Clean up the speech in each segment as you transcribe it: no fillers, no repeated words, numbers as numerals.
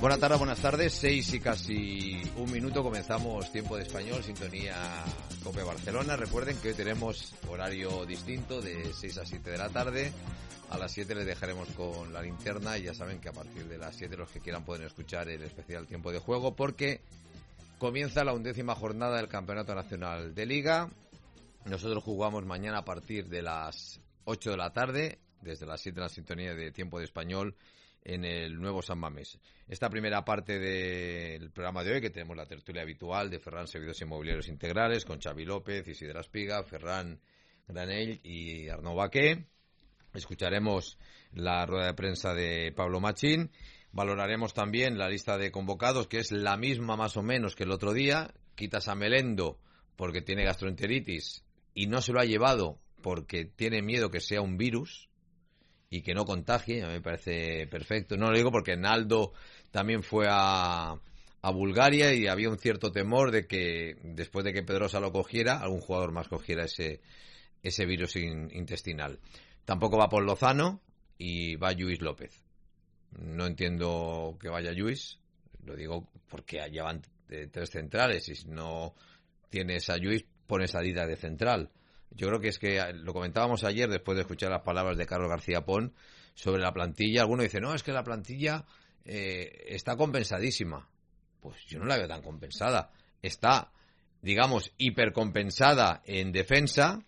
Buenas tardes, buenas tardes. 6 y casi un minuto comenzamos Tiempo de Español, sintonía COPE Barcelona. Recuerden que hoy tenemos horario distinto de 6 a 7 de la tarde. A las 7 les dejaremos con la linterna y ya saben que a partir de las 7 los que quieran pueden escuchar el especial Tiempo de Juego porque comienza la 11ª jornada del Campeonato Nacional de Liga. Nosotros jugamos mañana a partir de las 8 de la tarde, desde las 7 en la sintonía de Tiempo de Español en el nuevo San Mamés. Esta primera parte del programa de hoy, que tenemos la tertulia habitual de Ferran Servicios Inmobiliarios Integrales con Xavi López, Isidre Espiga, Ferran Granell y Arnau Baqué. Escucharemos la rueda de prensa de Pablo Machín. Valoraremos también la lista de convocados, que es la misma más o menos que el otro día. Quitas a Melendo porque tiene gastroenteritis y no se lo ha llevado porque tiene miedo que sea un virus y que no contagie. A mí me parece perfecto. No lo digo porque Naldo también fue a Bulgaria y había un cierto temor de que después de que Pedrosa lo cogiera, algún jugador más cogiera ese virus intestinal. Tampoco va Paul Lozano y va Lluís López. No entiendo que vaya Lluís, lo digo porque allá van 3 centrales y si no tienes a Lluís, pones a Dida de central. Yo creo que es que lo comentábamos ayer después de escuchar las palabras de Carlos García Pons sobre la plantilla. Alguno dice, no, es que la plantilla está compensadísima. Pues yo no la veo tan compensada. Está, digamos, hipercompensada en defensa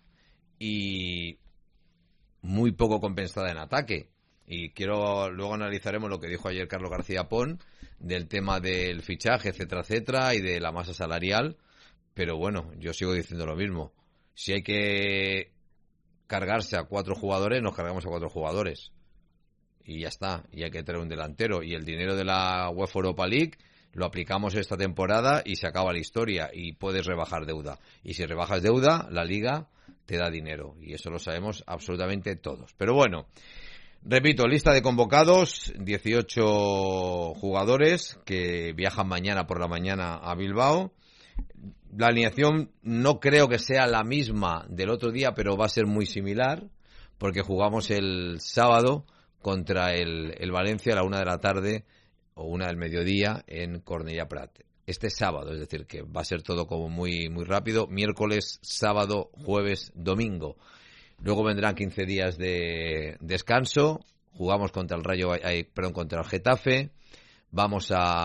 y muy poco compensada en ataque. Y luego analizaremos lo que dijo ayer Carlos García Pons del tema del fichaje, etcétera, etcétera, y de la masa salarial. Pero bueno, yo sigo diciendo lo mismo. Si hay que cargarse a 4 jugadores, nos cargamos a 4 jugadores. Y ya está. Y hay que traer un delantero. Y el dinero de la UEFA Europa League lo aplicamos esta temporada y se acaba la historia. Y puedes rebajar deuda. Y si rebajas deuda, la Liga te da dinero. Y eso lo sabemos absolutamente todos. Pero bueno, repito, lista de convocados. 18 jugadores que viajan mañana por la mañana a Bilbao. La alineación no creo que sea la misma del otro día, pero va a ser muy similar, porque jugamos el sábado contra el Valencia a la 1 de la tarde o 1 del mediodía en Cornellà Prat. Este sábado, es decir, que va a ser todo como muy, muy rápido. Miércoles, sábado, jueves, domingo. Luego vendrán 15 días de descanso. Jugamos contra contra el Getafe. Vamos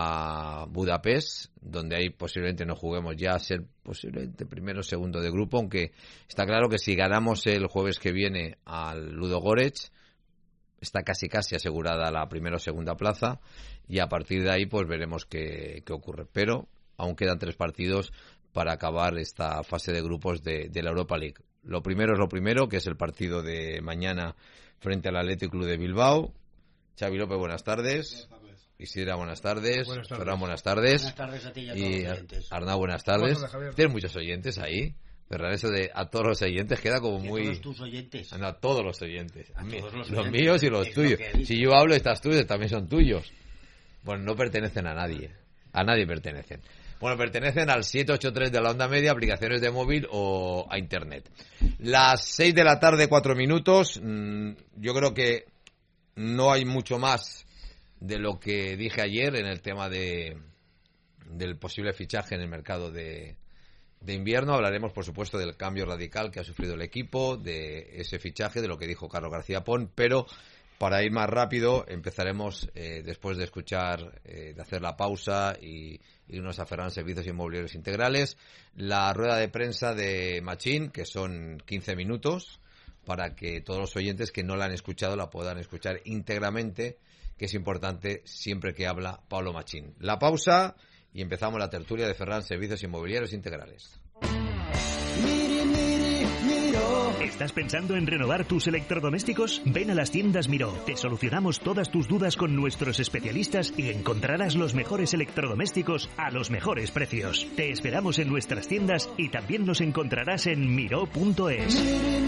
a Budapest, donde ahí posiblemente no juguemos ya a ser posiblemente primero o segundo de grupo, aunque está claro que si ganamos el jueves que viene al Ludogorets, está casi asegurada la primera o segunda plaza, y a partir de ahí pues veremos qué ocurre. Pero aún quedan 3 partidos para acabar esta fase de grupos de la Europa League. Lo primero es lo primero, que es el partido de mañana frente al Athletic Club de Bilbao. Xavi López, buenas tardes. Isidra, buenas tardes. Ferran, buenas tardes. Buenas tardes a ti y a todos los oyentes. Arnau, buenas tardes. Tienes muchos oyentes ahí. Ferran, eso de a todos los oyentes queda como muy... A todos tus oyentes. No, a todos los oyentes. Los oyentes. Míos y los tuyos. Si yo hablo, estás tú, también son tuyos. Bueno, no pertenecen a nadie. A nadie pertenecen. Bueno, pertenecen al 783 de la onda media, aplicaciones de móvil o a internet. Las 6 de la tarde, 4 minutos. Yo creo que no hay mucho más de lo que dije ayer en el tema del posible fichaje en el mercado de invierno. Hablaremos, por supuesto, del cambio radical que ha sufrido el equipo, de ese fichaje, de lo que dijo Carlos García Pons, pero para ir más rápido empezaremos después de escuchar, de hacer la pausa y irnos a Ferran Servicios Inmobiliarios Integrales, la rueda de prensa de Machín, que son 15 minutos, para que todos los oyentes que no la han escuchado la puedan escuchar íntegramente, que es importante siempre que habla Pablo Machín. La pausa y empezamos la tertulia de Ferran Servicios Inmobiliarios Integrales. ¿Estás pensando en renovar tus electrodomésticos? Ven a las tiendas Miró. Te solucionamos todas tus dudas con nuestros especialistas y encontrarás los mejores electrodomésticos a los mejores precios. Te esperamos en nuestras tiendas y también nos encontrarás en miró.es.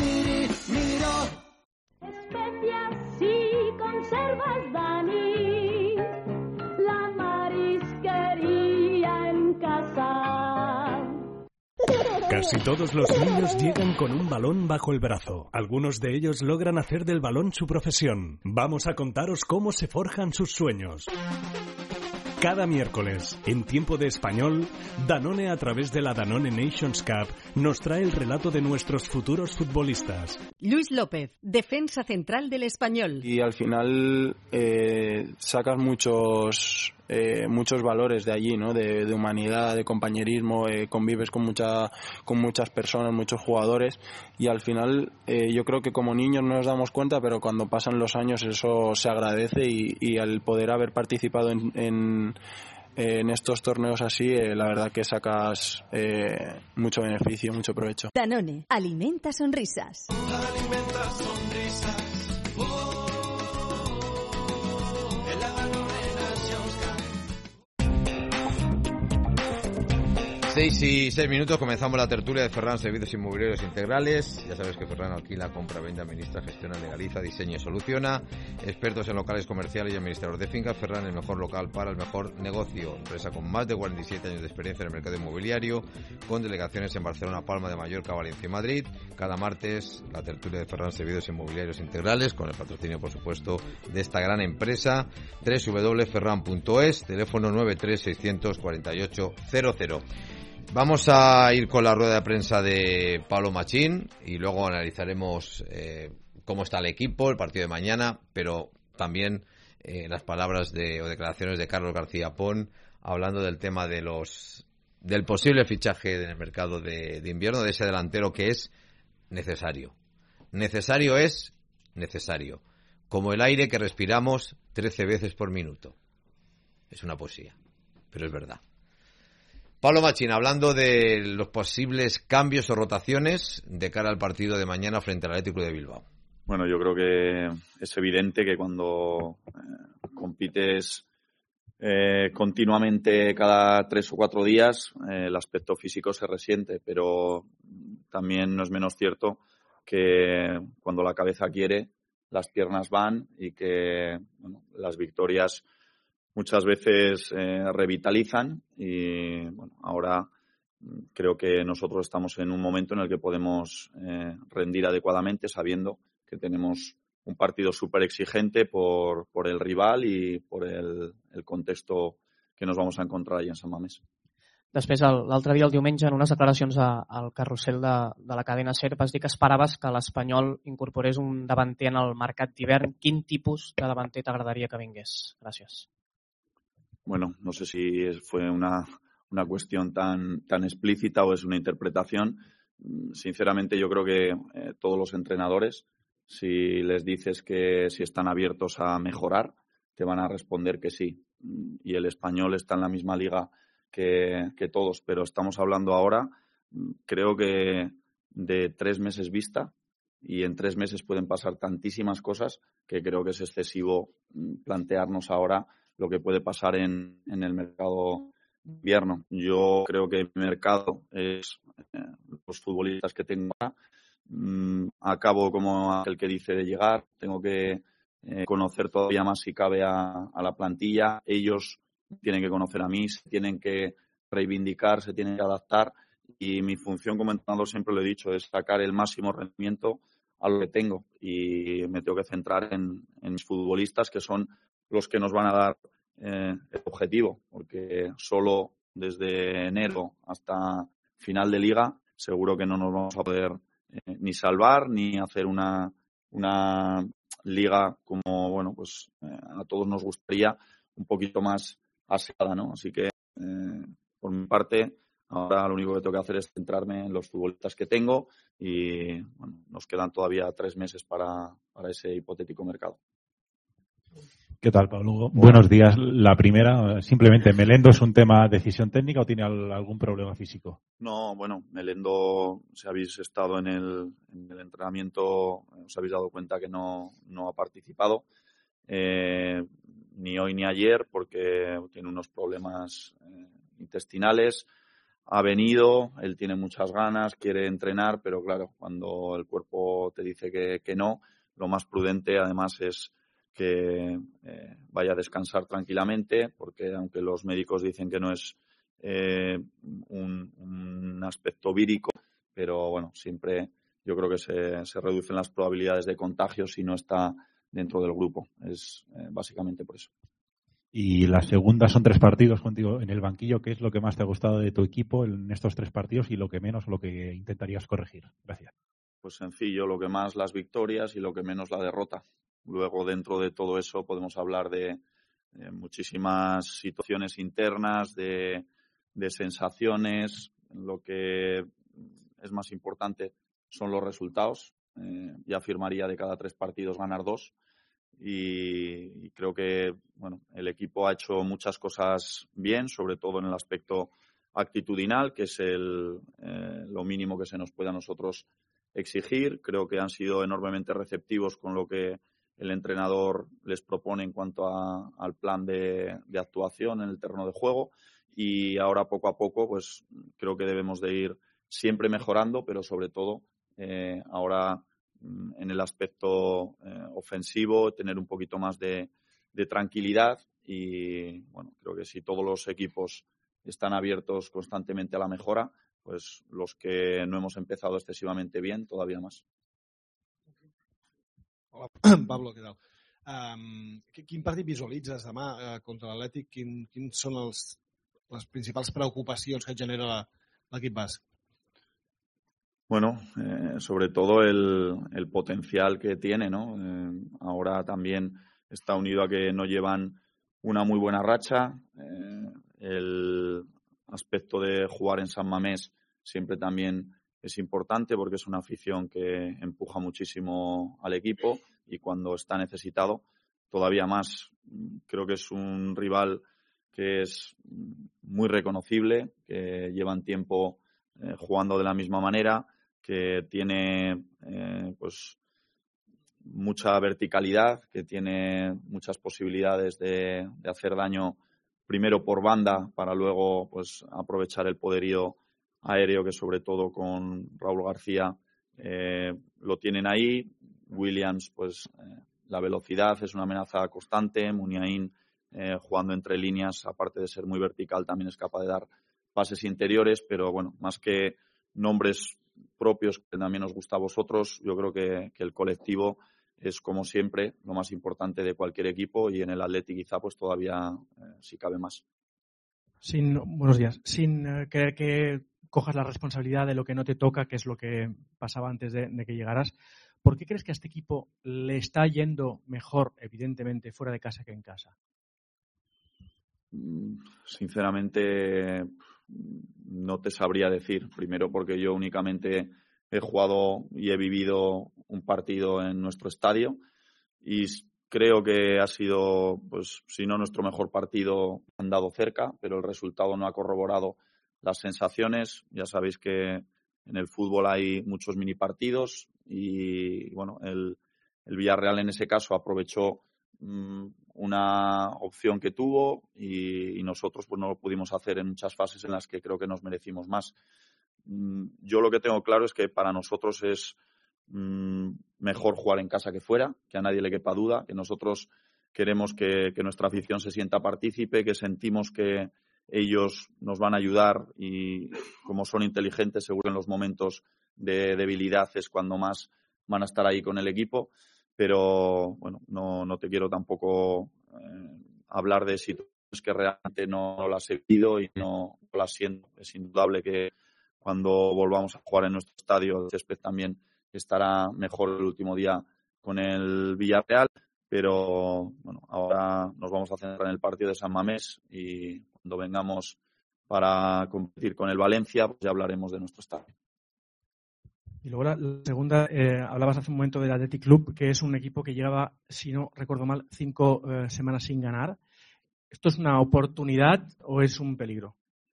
Especias y conservas Dani, la marisquería en casa. Casi todos los niños llegan con un balón bajo el brazo. Algunos de ellos logran hacer del balón su profesión. Vamos a contaros cómo se forjan sus sueños. Cada miércoles, en tiempo de español, Danone, a través de la Danone Nations Cup, nos trae el relato de nuestros futuros futbolistas. Luis López, defensa central del Español. Y al final sacas muchos valores de allí, ¿no? De humanidad, de compañerismo, convives con muchas personas, muchos jugadores, y al final yo creo que como niños no nos damos cuenta, pero cuando pasan los años eso se agradece, y al poder haber participado en estos torneos así, la verdad que sacas mucho beneficio, mucho provecho. Danone, alimenta sonrisas. Alimenta sonrisas. 6 y 6 minutos, comenzamos la tertulia de Ferran Servicios Inmobiliarios Integrales. Ya sabes que Ferran alquila, compra, vende, administra, gestiona, legaliza, diseña y soluciona. Expertos en locales comerciales y administradores de fincas. Ferran, el mejor local para el mejor negocio. Empresa con más de 47 años de experiencia en el mercado inmobiliario, con delegaciones en Barcelona, Palma de Mallorca, Valencia y Madrid. Cada martes, la tertulia de Ferran Servicios Inmobiliarios Integrales, con el patrocinio, por supuesto, de esta gran empresa. www.ferran.es, teléfono 93-648-00. Vamos a ir con la rueda de prensa de Pablo Machín y luego analizaremos cómo está el equipo, el partido de mañana, pero también las palabras o declaraciones de Carlos García Pon, hablando del tema del posible fichaje en el mercado de invierno, de ese delantero que es necesario. Necesario es necesario. Como el aire que respiramos 13 veces por minuto. Es una poesía, pero es verdad. Pablo Machín, hablando de los posibles cambios o rotaciones de cara al partido de mañana frente al Atlético de Bilbao. Bueno, yo creo que es evidente que cuando compites continuamente cada 3 o 4 días, el aspecto físico se resiente, pero también no es menos cierto que cuando la cabeza quiere, las piernas van, y que las victorias muchas veces revitalizan, y bueno, ahora creo que nosotros estamos en un momento en el que podemos rendir adecuadamente, sabiendo que tenemos un partido súper exigente por el rival y por el contexto que nos vamos a encontrar allà en Sant Mamés. Després, l'altre dia, el diumenge, en unes declaracions al carrusel de la cadena SER, vas dir que esperaves que l'Espanyol incorporés un davanter en el mercat d'hivern. Quin tipus de davanter t'agradaria que vingués? Gràcies. Bueno, no sé si fue una cuestión tan explícita o es una interpretación. Sinceramente, yo creo que todos los entrenadores, si les dices que si están abiertos a mejorar, te van a responder que sí. Y el Español está en la misma liga que todos, pero estamos hablando ahora, creo que de 3 meses vista, y en 3 meses pueden pasar tantísimas cosas que creo que es excesivo plantearnos ahora lo que puede pasar en el mercado de invierno. Yo creo que el mercado es los futbolistas que tengo ahora. Acabo como aquel que dice de llegar. Tengo que conocer todavía más, si cabe, a la plantilla. Ellos tienen que conocer a mí, se tienen que reivindicar, se tienen que adaptar. Y mi función como entrenador, siempre lo he dicho, es sacar el máximo rendimiento a lo que tengo. Y me tengo que centrar en mis futbolistas, que son los que nos van a dar el objetivo, porque solo desde enero hasta final de liga seguro que no nos vamos a poder ni salvar ni hacer una liga como, bueno, pues a todos nos gustaría, un poquito más aseada, ¿no? Así que por mi parte ahora lo único que tengo que hacer es centrarme en los futbolistas que tengo, y bueno, nos quedan todavía 3 meses para ese hipotético mercado. ¿Qué tal, Pablo? Buenos días. La primera, simplemente, ¿Melendo es un tema decisión técnica o tiene algún problema físico? No, bueno, Melendo, si habéis estado en el entrenamiento, os habéis dado cuenta que no ha participado, ni hoy ni ayer, porque tiene unos problemas intestinales. Ha venido, él tiene muchas ganas, quiere entrenar, pero claro, cuando el cuerpo te dice que no, lo más prudente además es que vaya a descansar tranquilamente, porque aunque los médicos dicen que no es un aspecto vírico, pero bueno, siempre yo creo que se reducen las probabilidades de contagio si no está dentro del grupo. Es básicamente por eso. Y la segunda son 3 partidos contigo en el banquillo. ¿Qué es lo que más te ha gustado de tu equipo en estos 3 partidos y lo que menos o lo que intentarías corregir? Gracias. Pues sencillo, lo que más las victorias y lo que menos la derrota. Luego, dentro de todo eso, podemos hablar de muchísimas situaciones internas, de sensaciones. Lo que es más importante son los resultados. Ya afirmaría de cada 3 partidos ganar 2. Y creo que el equipo ha hecho muchas cosas bien, sobre todo en el aspecto actitudinal, que es lo mínimo que se nos puede a nosotros exigir. Creo que han sido enormemente receptivos con lo que el entrenador les propone en cuanto al plan de actuación en el terreno de juego, y ahora poco a poco pues creo que debemos de ir siempre mejorando, pero sobre todo ahora en el aspecto ofensivo, tener un poquito más de tranquilidad. Y creo que si todos los equipos están abiertos constantemente a la mejora, pues los que no hemos empezado excesivamente bien, todavía más. Hola, Pablo, què tal? Quin partit visualitzes demà contra l'Atlètic? Quins són les principals preocupacions que genera l'equip basc? Bueno, sobre todo el potencial que tiene, ¿no? Ahora también está unido a que no llevan una muy buena racha. El aspecto de jugar en San Mamés siempre también es importante porque es una afición que empuja muchísimo al equipo y cuando está necesitado todavía más. Creo que es un rival que es muy reconocible, que llevan tiempo jugando de la misma manera, que tiene pues mucha verticalidad, que tiene muchas posibilidades de hacer daño primero por banda para luego pues aprovechar el poderío aéreo que sobre todo con Raúl García lo tienen ahí. Williams, pues la velocidad es una amenaza constante. Muniain jugando entre líneas, aparte de ser muy vertical, también es capaz de dar pases interiores, pero bueno, más que nombres propios que también os gusta a vosotros, yo creo que el colectivo es, como siempre, lo más importante de cualquier equipo y en el Atleti quizá pues todavía sí cabe más. Buenos días. Sin querer que cojas la responsabilidad de lo que no te toca, que es lo que pasaba antes de que llegaras, ¿por qué crees que a este equipo le está yendo mejor, evidentemente, fuera de casa que en casa? Sinceramente, no te sabría decir. Primero porque yo únicamente he jugado y he vivido un partido en nuestro estadio y creo que ha sido, pues, si no nuestro mejor partido, andado cerca, pero el resultado no ha corroborado las sensaciones. Ya sabéis que en el fútbol hay muchos mini partidos y bueno, el Villarreal en ese caso aprovechó una opción que tuvo y nosotros pues no lo pudimos hacer en muchas fases en las que creo que nos merecimos más. Yo lo que tengo claro es que para nosotros es mejor jugar en casa que fuera, que a nadie le quepa duda, que nosotros queremos que nuestra afición se sienta partícipe, que sentimos que ellos nos van a ayudar y como son inteligentes, seguro en los momentos de debilidad es cuando más van a estar ahí con el equipo. Pero bueno, no te quiero tampoco hablar de situaciones que realmente no las he vivido y no las siento. Es indudable que cuando volvamos a jugar en nuestro estadio, el césped también estará mejor el último día con el Villarreal, pero bueno, ahora nos vamos a centrar en el partido de San Mamés y cuando vengamos para competir con el Valencia, pues ya hablaremos de nuestro estadio. Y luego la segunda, hablabas hace un momento del Athletic Club, que es un equipo que llevaba, si no recuerdo mal, 5 semanas sin ganar. ¿Esto es una oportunidad o es un peligro?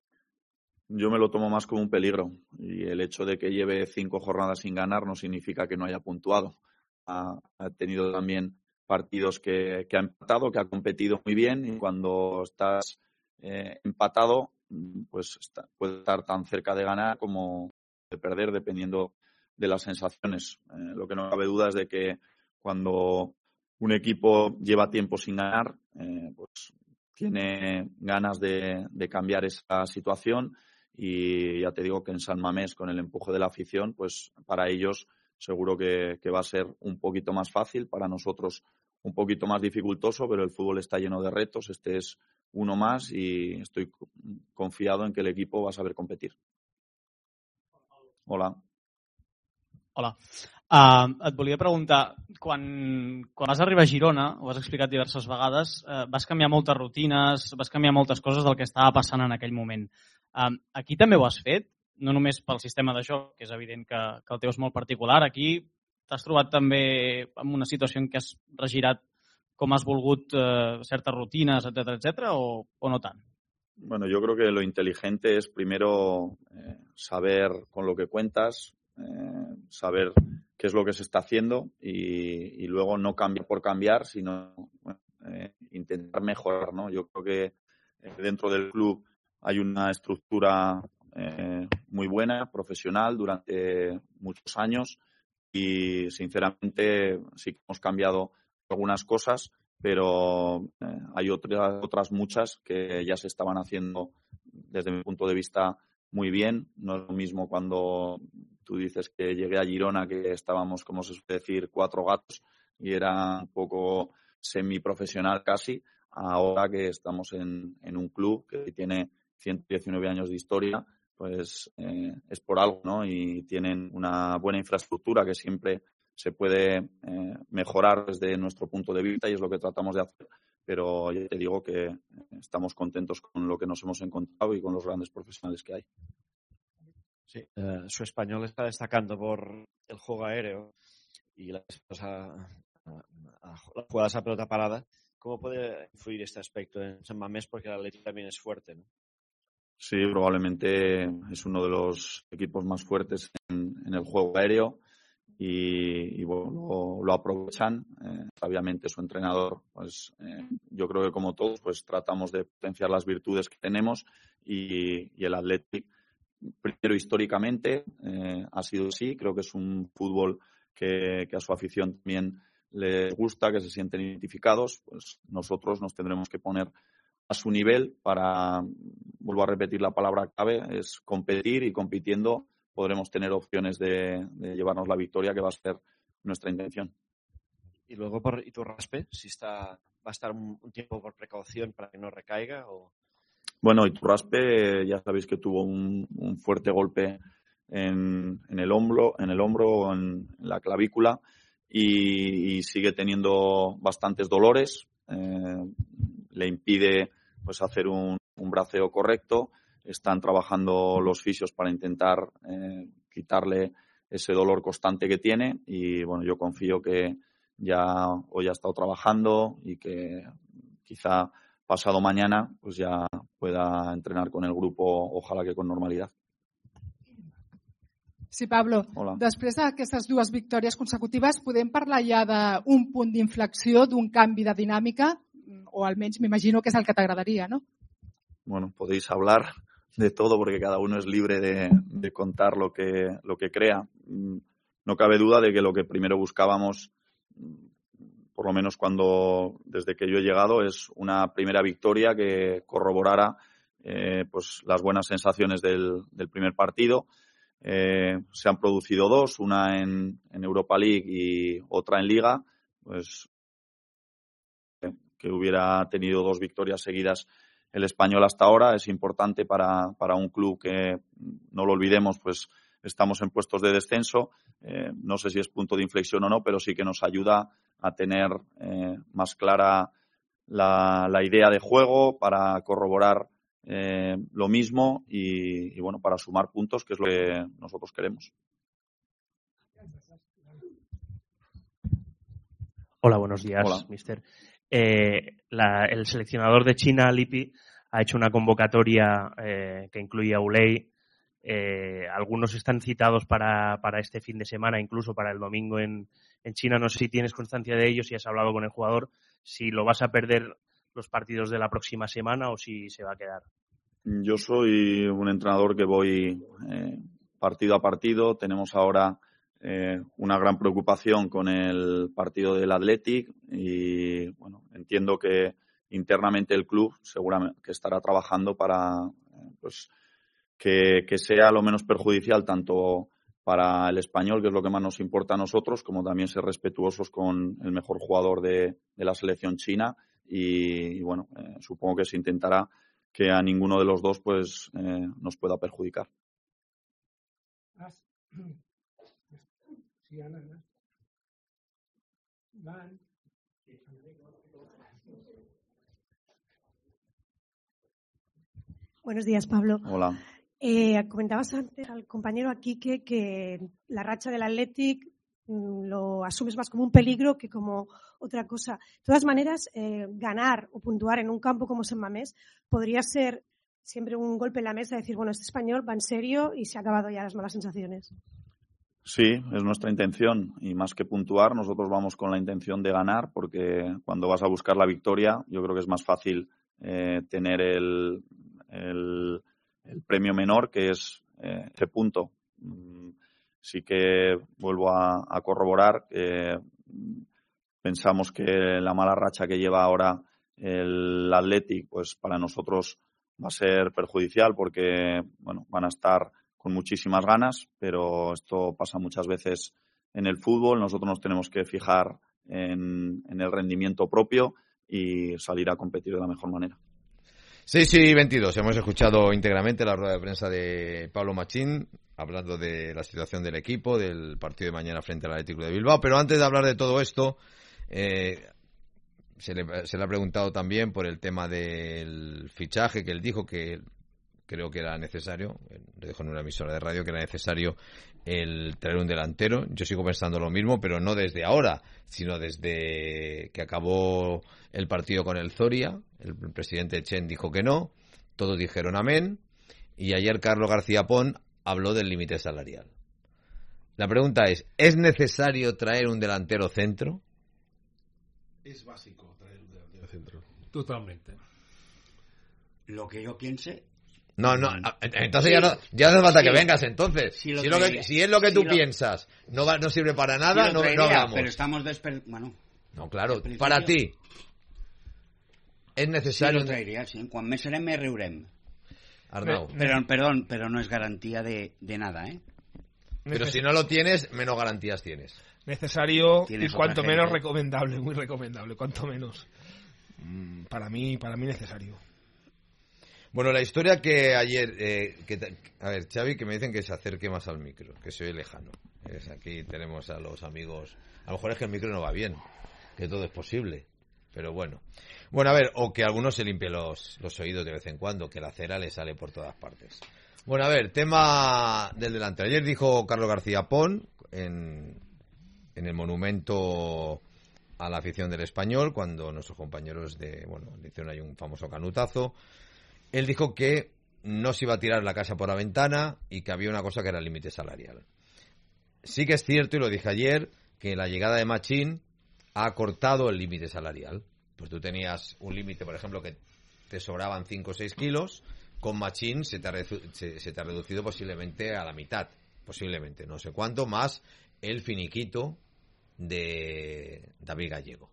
Yo me lo tomo más como un peligro y el hecho de que lleve 5 jornadas sin ganar no significa que no haya puntuado. Ha tenido también partidos que ha empatado, que ha competido muy bien y cuando estás empatado pues puede estar tan cerca de ganar como de perder dependiendo de las sensaciones. Lo que no cabe duda es de que cuando un equipo lleva tiempo sin ganar, pues tiene ganas de cambiar esa situación y ya te digo que en San Mamés con el empuje de la afición, pues para ellos seguro que va a ser un poquito más fácil, para nosotros un poquito más dificultoso, pero el fútbol está lleno de retos. Este es uno más y estoy confiado en que el equipo va a saber competir. Hola. Hola. Et volia preguntar, quan vas arribar a Girona, ho has explicat diverses vegades, vas canviar moltes rutines, vas canviar moltes coses del que estava passant en aquell moment. Aquí també ho has fet, no només pel sistema de joc, que és evident que el teu és molt particular. Aquí t'has trobat també en una situació en què has regirat com has volgut certes rutines, etcétera, o no tant? Bueno, yo creo que lo inteligente es primero saber con lo que cuentas, saber qué es lo que se está haciendo y luego no cambiar por cambiar, sino intentar mejorar, ¿no? Yo creo que dentro del club hay una estructura muy buena, profesional, durante muchos años y, sinceramente, sí que hemos cambiado algunas cosas, pero hay otras muchas que ya se estaban haciendo desde mi punto de vista muy bien. No es lo mismo cuando tú dices que llegué a Girona, que estábamos, como se suele decir, 4 gatos y era un poco semiprofesional casi, ahora que estamos en un club que tiene 119 años de historia, pues es por algo, ¿no? Y tienen una buena infraestructura que siempre se puede mejorar desde nuestro punto de vista y es lo que tratamos de hacer, pero ya te digo que estamos contentos con lo que nos hemos encontrado y con los grandes profesionales que hay. Sí, su español está destacando por el juego aéreo y las jugadas a pelota parada. ¿Cómo puede influir este aspecto en San Mamés? Porque el Atlético también es fuerte, ¿no? Sí, probablemente es uno de los equipos más fuertes en el juego aéreo y bueno, lo aprovechan. Obviamente su entrenador, pues yo creo que como todos, pues tratamos de potenciar las virtudes que tenemos y el Athletic, primero históricamente, ha sido así. Creo que es un fútbol que a su afición también les gusta, que se sienten identificados. Pues nosotros nos tendremos que poner a su nivel para, vuelvo a repetir la palabra clave, es competir, y compitiendo podremos tener opciones de llevarnos la victoria, que va a ser nuestra intención. Y luego por Iturraspe, va a estar un tiempo por precaución para que no recaiga o... Bueno, Iturraspe ya sabéis que tuvo un fuerte golpe en el hombro, en la clavícula y sigue teniendo bastantes dolores. Le impide pues hacer un braceo correcto. Están trabajando los fisios para intentar quitarle ese dolor constante que tiene y bueno, yo confío que ya hoy ha estado trabajando y que quizá pasado mañana pues ya pueda entrenar con el grupo, ojalá que con normalidad. Sí, Pablo. Hola. Després d'aquestes 2 victòries consecutives, podem parlar ja d'un punt d'inflexió, d'un canvi de dinàmica, o almenys m'imagino que és el que t'agradaria, ¿no? Bueno, podéis hablar de todo porque cada uno es libre de contar lo que crea. No cabe duda de que lo que primero buscábamos, por lo menos desde que yo he llegado, es una primera victoria que corroborara pues las buenas sensaciones del primer partido. Se han producido 2, una en Europa League y otra en Liga, pues que hubiera tenido 2 victorias seguidas el Español hasta ahora es importante para un club que, no lo olvidemos, pues estamos en puestos de descenso. No sé si es punto de inflexión o no, pero sí que nos ayuda a tener más clara la idea de juego, para corroborar lo mismo y bueno, para sumar puntos, que es lo que nosotros queremos. Hola, buenos días, Hola. mister. El seleccionador de China, Lippi, ha hecho una convocatoria que incluye a Uley. Algunos están citados para este fin de semana, incluso para el domingo en China. No sé si tienes constancia de ello, si has hablado con el jugador, si lo vas a perder los partidos de la próxima semana o si se va a quedar. Yo soy un entrenador que voy partido a partido. Tenemos ahora una gran preocupación con el partido del Athletic y bueno, entiendo que internamente el club seguramente que estará trabajando para pues que sea lo menos perjudicial tanto para el Español, que es lo que más nos importa a nosotros, como también ser respetuosos con el mejor jugador de la selección china y bueno, supongo que se intentará que a ninguno de los dos pues nos pueda perjudicar. Buenos días, Pablo. Hola. Comentabas antes al compañero aquí que la racha del Athletic lo asumes más como un peligro que como otra cosa. De todas maneras, ganar o puntuar en un campo como San Mamés podría ser siempre un golpe en la mesa, decir, bueno, este Español va en serio y se ha acabado ya las malas sensaciones. Sí, es nuestra intención y más que puntuar, nosotros vamos con la intención de ganar porque cuando vas a buscar la victoria yo creo que es más fácil tener el premio menor, que es ese punto. Sí que vuelvo a corroborar que pensamos que la mala racha que lleva ahora el Athletic, pues para nosotros va a ser perjudicial porque bueno, van a estar con muchísimas ganas, pero esto pasa muchas veces en el fútbol. Nosotros nos tenemos que fijar en el rendimiento propio y salir a competir de la mejor manera. 6:22. Hemos escuchado íntegramente la rueda de prensa de Pablo Machín, hablando de la situación del equipo, del partido de mañana frente al Athletic de Bilbao. Pero antes de hablar de todo esto, se le ha preguntado también por el tema del fichaje, que él dijo que creo que era necesario, lo dijo en una emisora de radio, que era necesario el traer un delantero. Yo sigo pensando lo mismo, pero no desde ahora, sino desde que acabó el partido con el Zoria. El presidente Chen dijo que no, todos dijeron amén, y ayer Carlos García Pon habló del límite salarial. La pregunta ¿es necesario traer un delantero centro? Es básico traer un delantero centro. Totalmente. Lo que yo piense... No, entonces sí, ya no hace falta que vengas entonces. Si es lo que tú piensas, no sirve para nada, no hablamos. Pero estamos No, claro, para ti es necesario... Sí, lo traería, sí. Quan més serem, més riurem. Arnau. Pero no es garantía de nada, ¿eh? Pero si no lo tienes, menos garantías tienes. Necesario y cuanto menos recomendable, muy recomendable, cuanto menos. Para mí necesario. Bueno, la historia que ayer... a ver, Xavi, que me dicen que se acerque más al micro, que se oye lejano. Aquí tenemos a los amigos... A lo mejor es que el micro no va bien, que todo es posible, pero bueno. Bueno, a ver, o que algunos se limpie los oídos de vez en cuando, que la cera le sale por todas partes. Bueno, a ver, tema del delantero. Ayer dijo Carlos García Pon en el monumento a la afición del Español, cuando nuestros compañeros le hicieron ahí un famoso canutazo. Él dijo que no se iba a tirar la casa por la ventana y que había una cosa que era el límite salarial. Sí que es cierto, y lo dije ayer, que la llegada de Machín ha cortado el límite salarial. Pues tú tenías un límite, por ejemplo, que te sobraban 5 o 6 kilos. Con Machín se te ha reducido posiblemente a la mitad. Posiblemente, no sé cuánto, más el finiquito de David Gallego.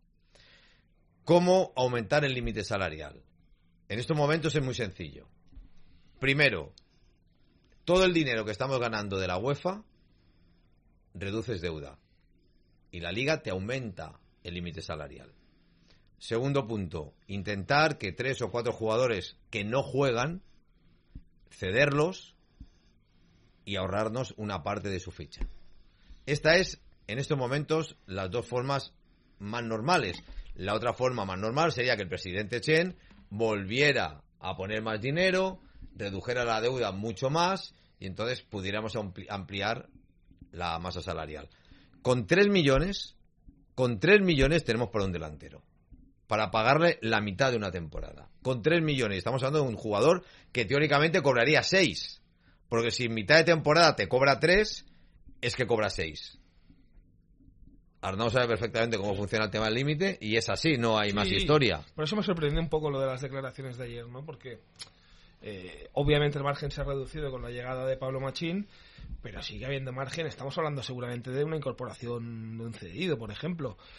¿Cómo aumentar el límite salarial? En estos momentos es muy sencillo. Primero, todo el dinero que estamos ganando de la UEFA, reduces deuda. Y la Liga te aumenta el límite salarial. Segundo punto, intentar que 3 o 4 jugadores que no juegan, cederlos y ahorrarnos una parte de su ficha. Esta es, en estos momentos, las dos formas más normales. La otra forma más normal sería que el presidente Chen volviera a poner más dinero, redujera la deuda mucho más y entonces pudiéramos ampliar la masa salarial. Con 3 millones tenemos para un delantero, para pagarle la mitad de una temporada. Con 3 millones, estamos hablando de un jugador que teóricamente cobraría 6, porque si en mitad de temporada te cobra 3, es que cobra 6. Arnau sabe perfectamente cómo funciona el tema del límite y es así, no hay más historia. Por eso me sorprendió un poco lo de las declaraciones de ayer, ¿no? Porque obviamente el margen se ha reducido con la llegada de Pablo Machín, pero sigue habiendo margen. Estamos hablando seguramente de una incorporación de un cedido, por ejemplo.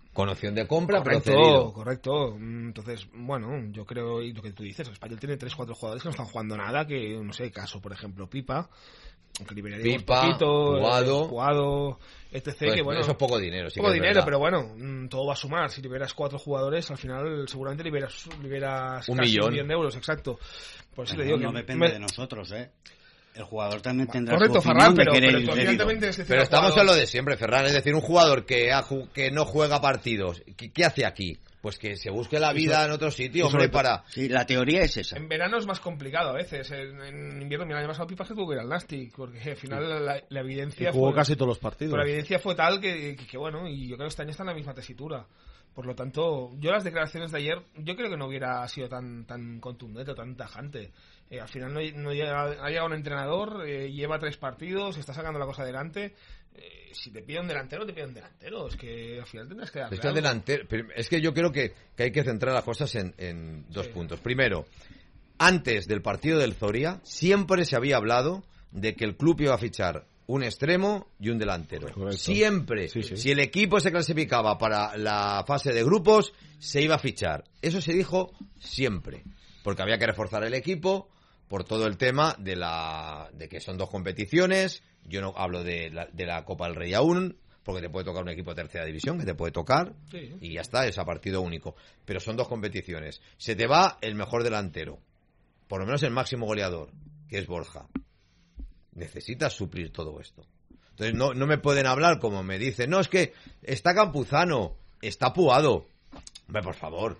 Con opción de compra, correcto, pero cedido. Correcto. Entonces, bueno, yo creo, y lo que tú dices, el Español tiene 3-4 jugadores que no están jugando nada, que, no sé, caso, por ejemplo, Pipa, que liberaría un poquito, Jugado, etc. Pues, que, bueno, eso es poco dinero, sí poco que es dinero, verdad. pero bueno, todo va a sumar. Si liberas 4 jugadores, al final seguramente liberas un casi millón. 1 millón de euros, exacto. Por eso Pero le digo no que depende de nosotros, El jugador también tendrá correcto, su opinión Ferran, pero evidentemente es decir, pero estamos en lo de siempre, Ferran. Es decir, un jugador que no juega partidos, ¿qué hace aquí? Pues que se busque la vida en otro sitio, hombre, para... Sí, la teoría es esa. En verano es más complicado a veces. En invierno, mira, el año pasado Pipa se tuvo que ir al Nastic, porque al final la evidencia jugó fue... casi todos los partidos. La evidencia fue tal que bueno, y yo creo que este año está en la misma tesitura. Por lo tanto, yo las declaraciones de ayer, yo creo que no hubiera sido tan contundente o tan tajante. Al final ha llegado un entrenador, lleva 3 partidos, está sacando la cosa adelante. Si te pide un delantero, te pide un delantero. Es que al final tendrás que darle Es que el delantero, es que yo creo que hay que centrar las cosas en 2 puntos. Primero, antes del partido del Zoria, siempre se había hablado de que el club iba a fichar un extremo y un delantero. Correcto. Siempre. Sí. Si el equipo se clasificaba para la fase de grupos, se iba a fichar. Eso se dijo siempre. Porque había que reforzar el equipo por todo el tema de que son 2 competiciones. Yo no hablo de la Copa del Rey aún, porque te puede tocar un equipo de tercera división, que te puede tocar, sí. Y ya está, es a partido único. Pero son 2 competiciones. Se te va el mejor delantero, por lo menos el máximo goleador, que es Borja. Necesitas suplir todo esto. Entonces no me pueden hablar como me dicen, no, es que está Campuzano, está Puado. Hombre, por favor.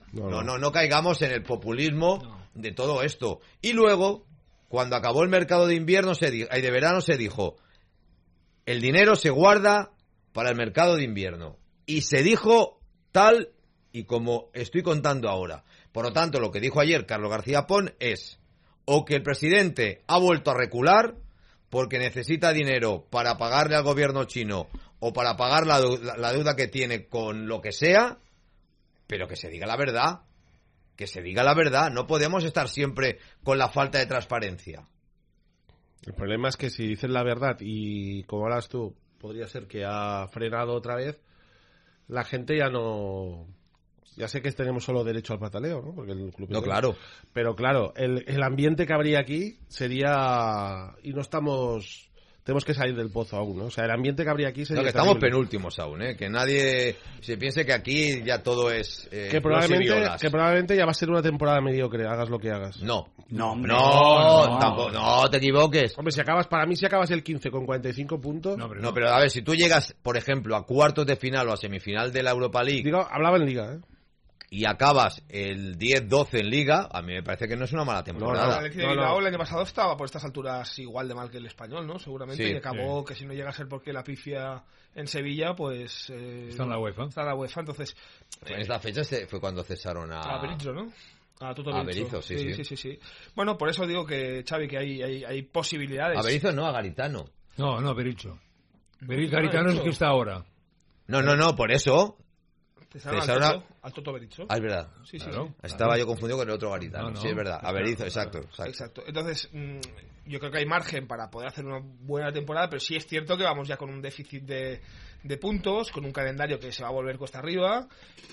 No caigamos en el populismo de todo esto. Y luego, cuando acabó el mercado de invierno de verano se dijo, el dinero se guarda para el mercado de invierno. Y se dijo tal y como estoy contando ahora. Por lo tanto, lo que dijo ayer Carlos García Pons es o que el presidente ha vuelto a recular porque necesita dinero para pagarle al gobierno chino o para pagar la deuda que tiene con lo que sea, pero que se diga la verdad. Que se diga la verdad. No podemos estar siempre con la falta de transparencia. El problema es que si dices la verdad y como hablas tú, podría ser que ha frenado otra vez, la gente ya no... Ya sé que tenemos solo derecho al pataleo, ¿no? Porque el club... No, claro. Pero claro, el ambiente que habría aquí sería... Y no estamos... Tenemos que salir del pozo aún, ¿no? O sea, el ambiente que habría aquí sería... No, que estamos penúltimos aún, ¿eh? Que nadie se piense que aquí ya todo es... que probablemente ya va a ser una temporada mediocre, hagas lo que hagas. No, tampoco, no te equivoques. Hombre, si acabas el 15 con 45 puntos... No, pero a ver, si tú llegas, por ejemplo, a cuartos de final o a semifinal de la Europa League... Digo, hablaba en Liga, ¿eh? Y acabas el 10-12 en Liga, a mí me parece que no es una mala temporada. El año pasado estaba por estas alturas igual de mal que el Español, ¿no? Seguramente. Sí, y acabó que si no llega a ser porque la pifia en Sevilla, pues... está en la UEFA. Entonces... En esta fecha fue cuando cesaron a Berizzo, ¿no? A Berizzo, sí. Bueno, por eso digo que, Xavi, que hay posibilidades. A Berizzo no, a Garitano. No, Berizzo. Garitano es el que está ahora. No, por eso... Cesaron al Toto Berizzo. Ah, es verdad. Sí, claro. Estaba yo confundido con el otro Garitano. Sí, es verdad. A Berizzo, exacto. Entonces, yo creo que hay margen para poder hacer una buena temporada, pero sí es cierto que vamos ya con un déficit de puntos, con un calendario que se va a volver cuesta arriba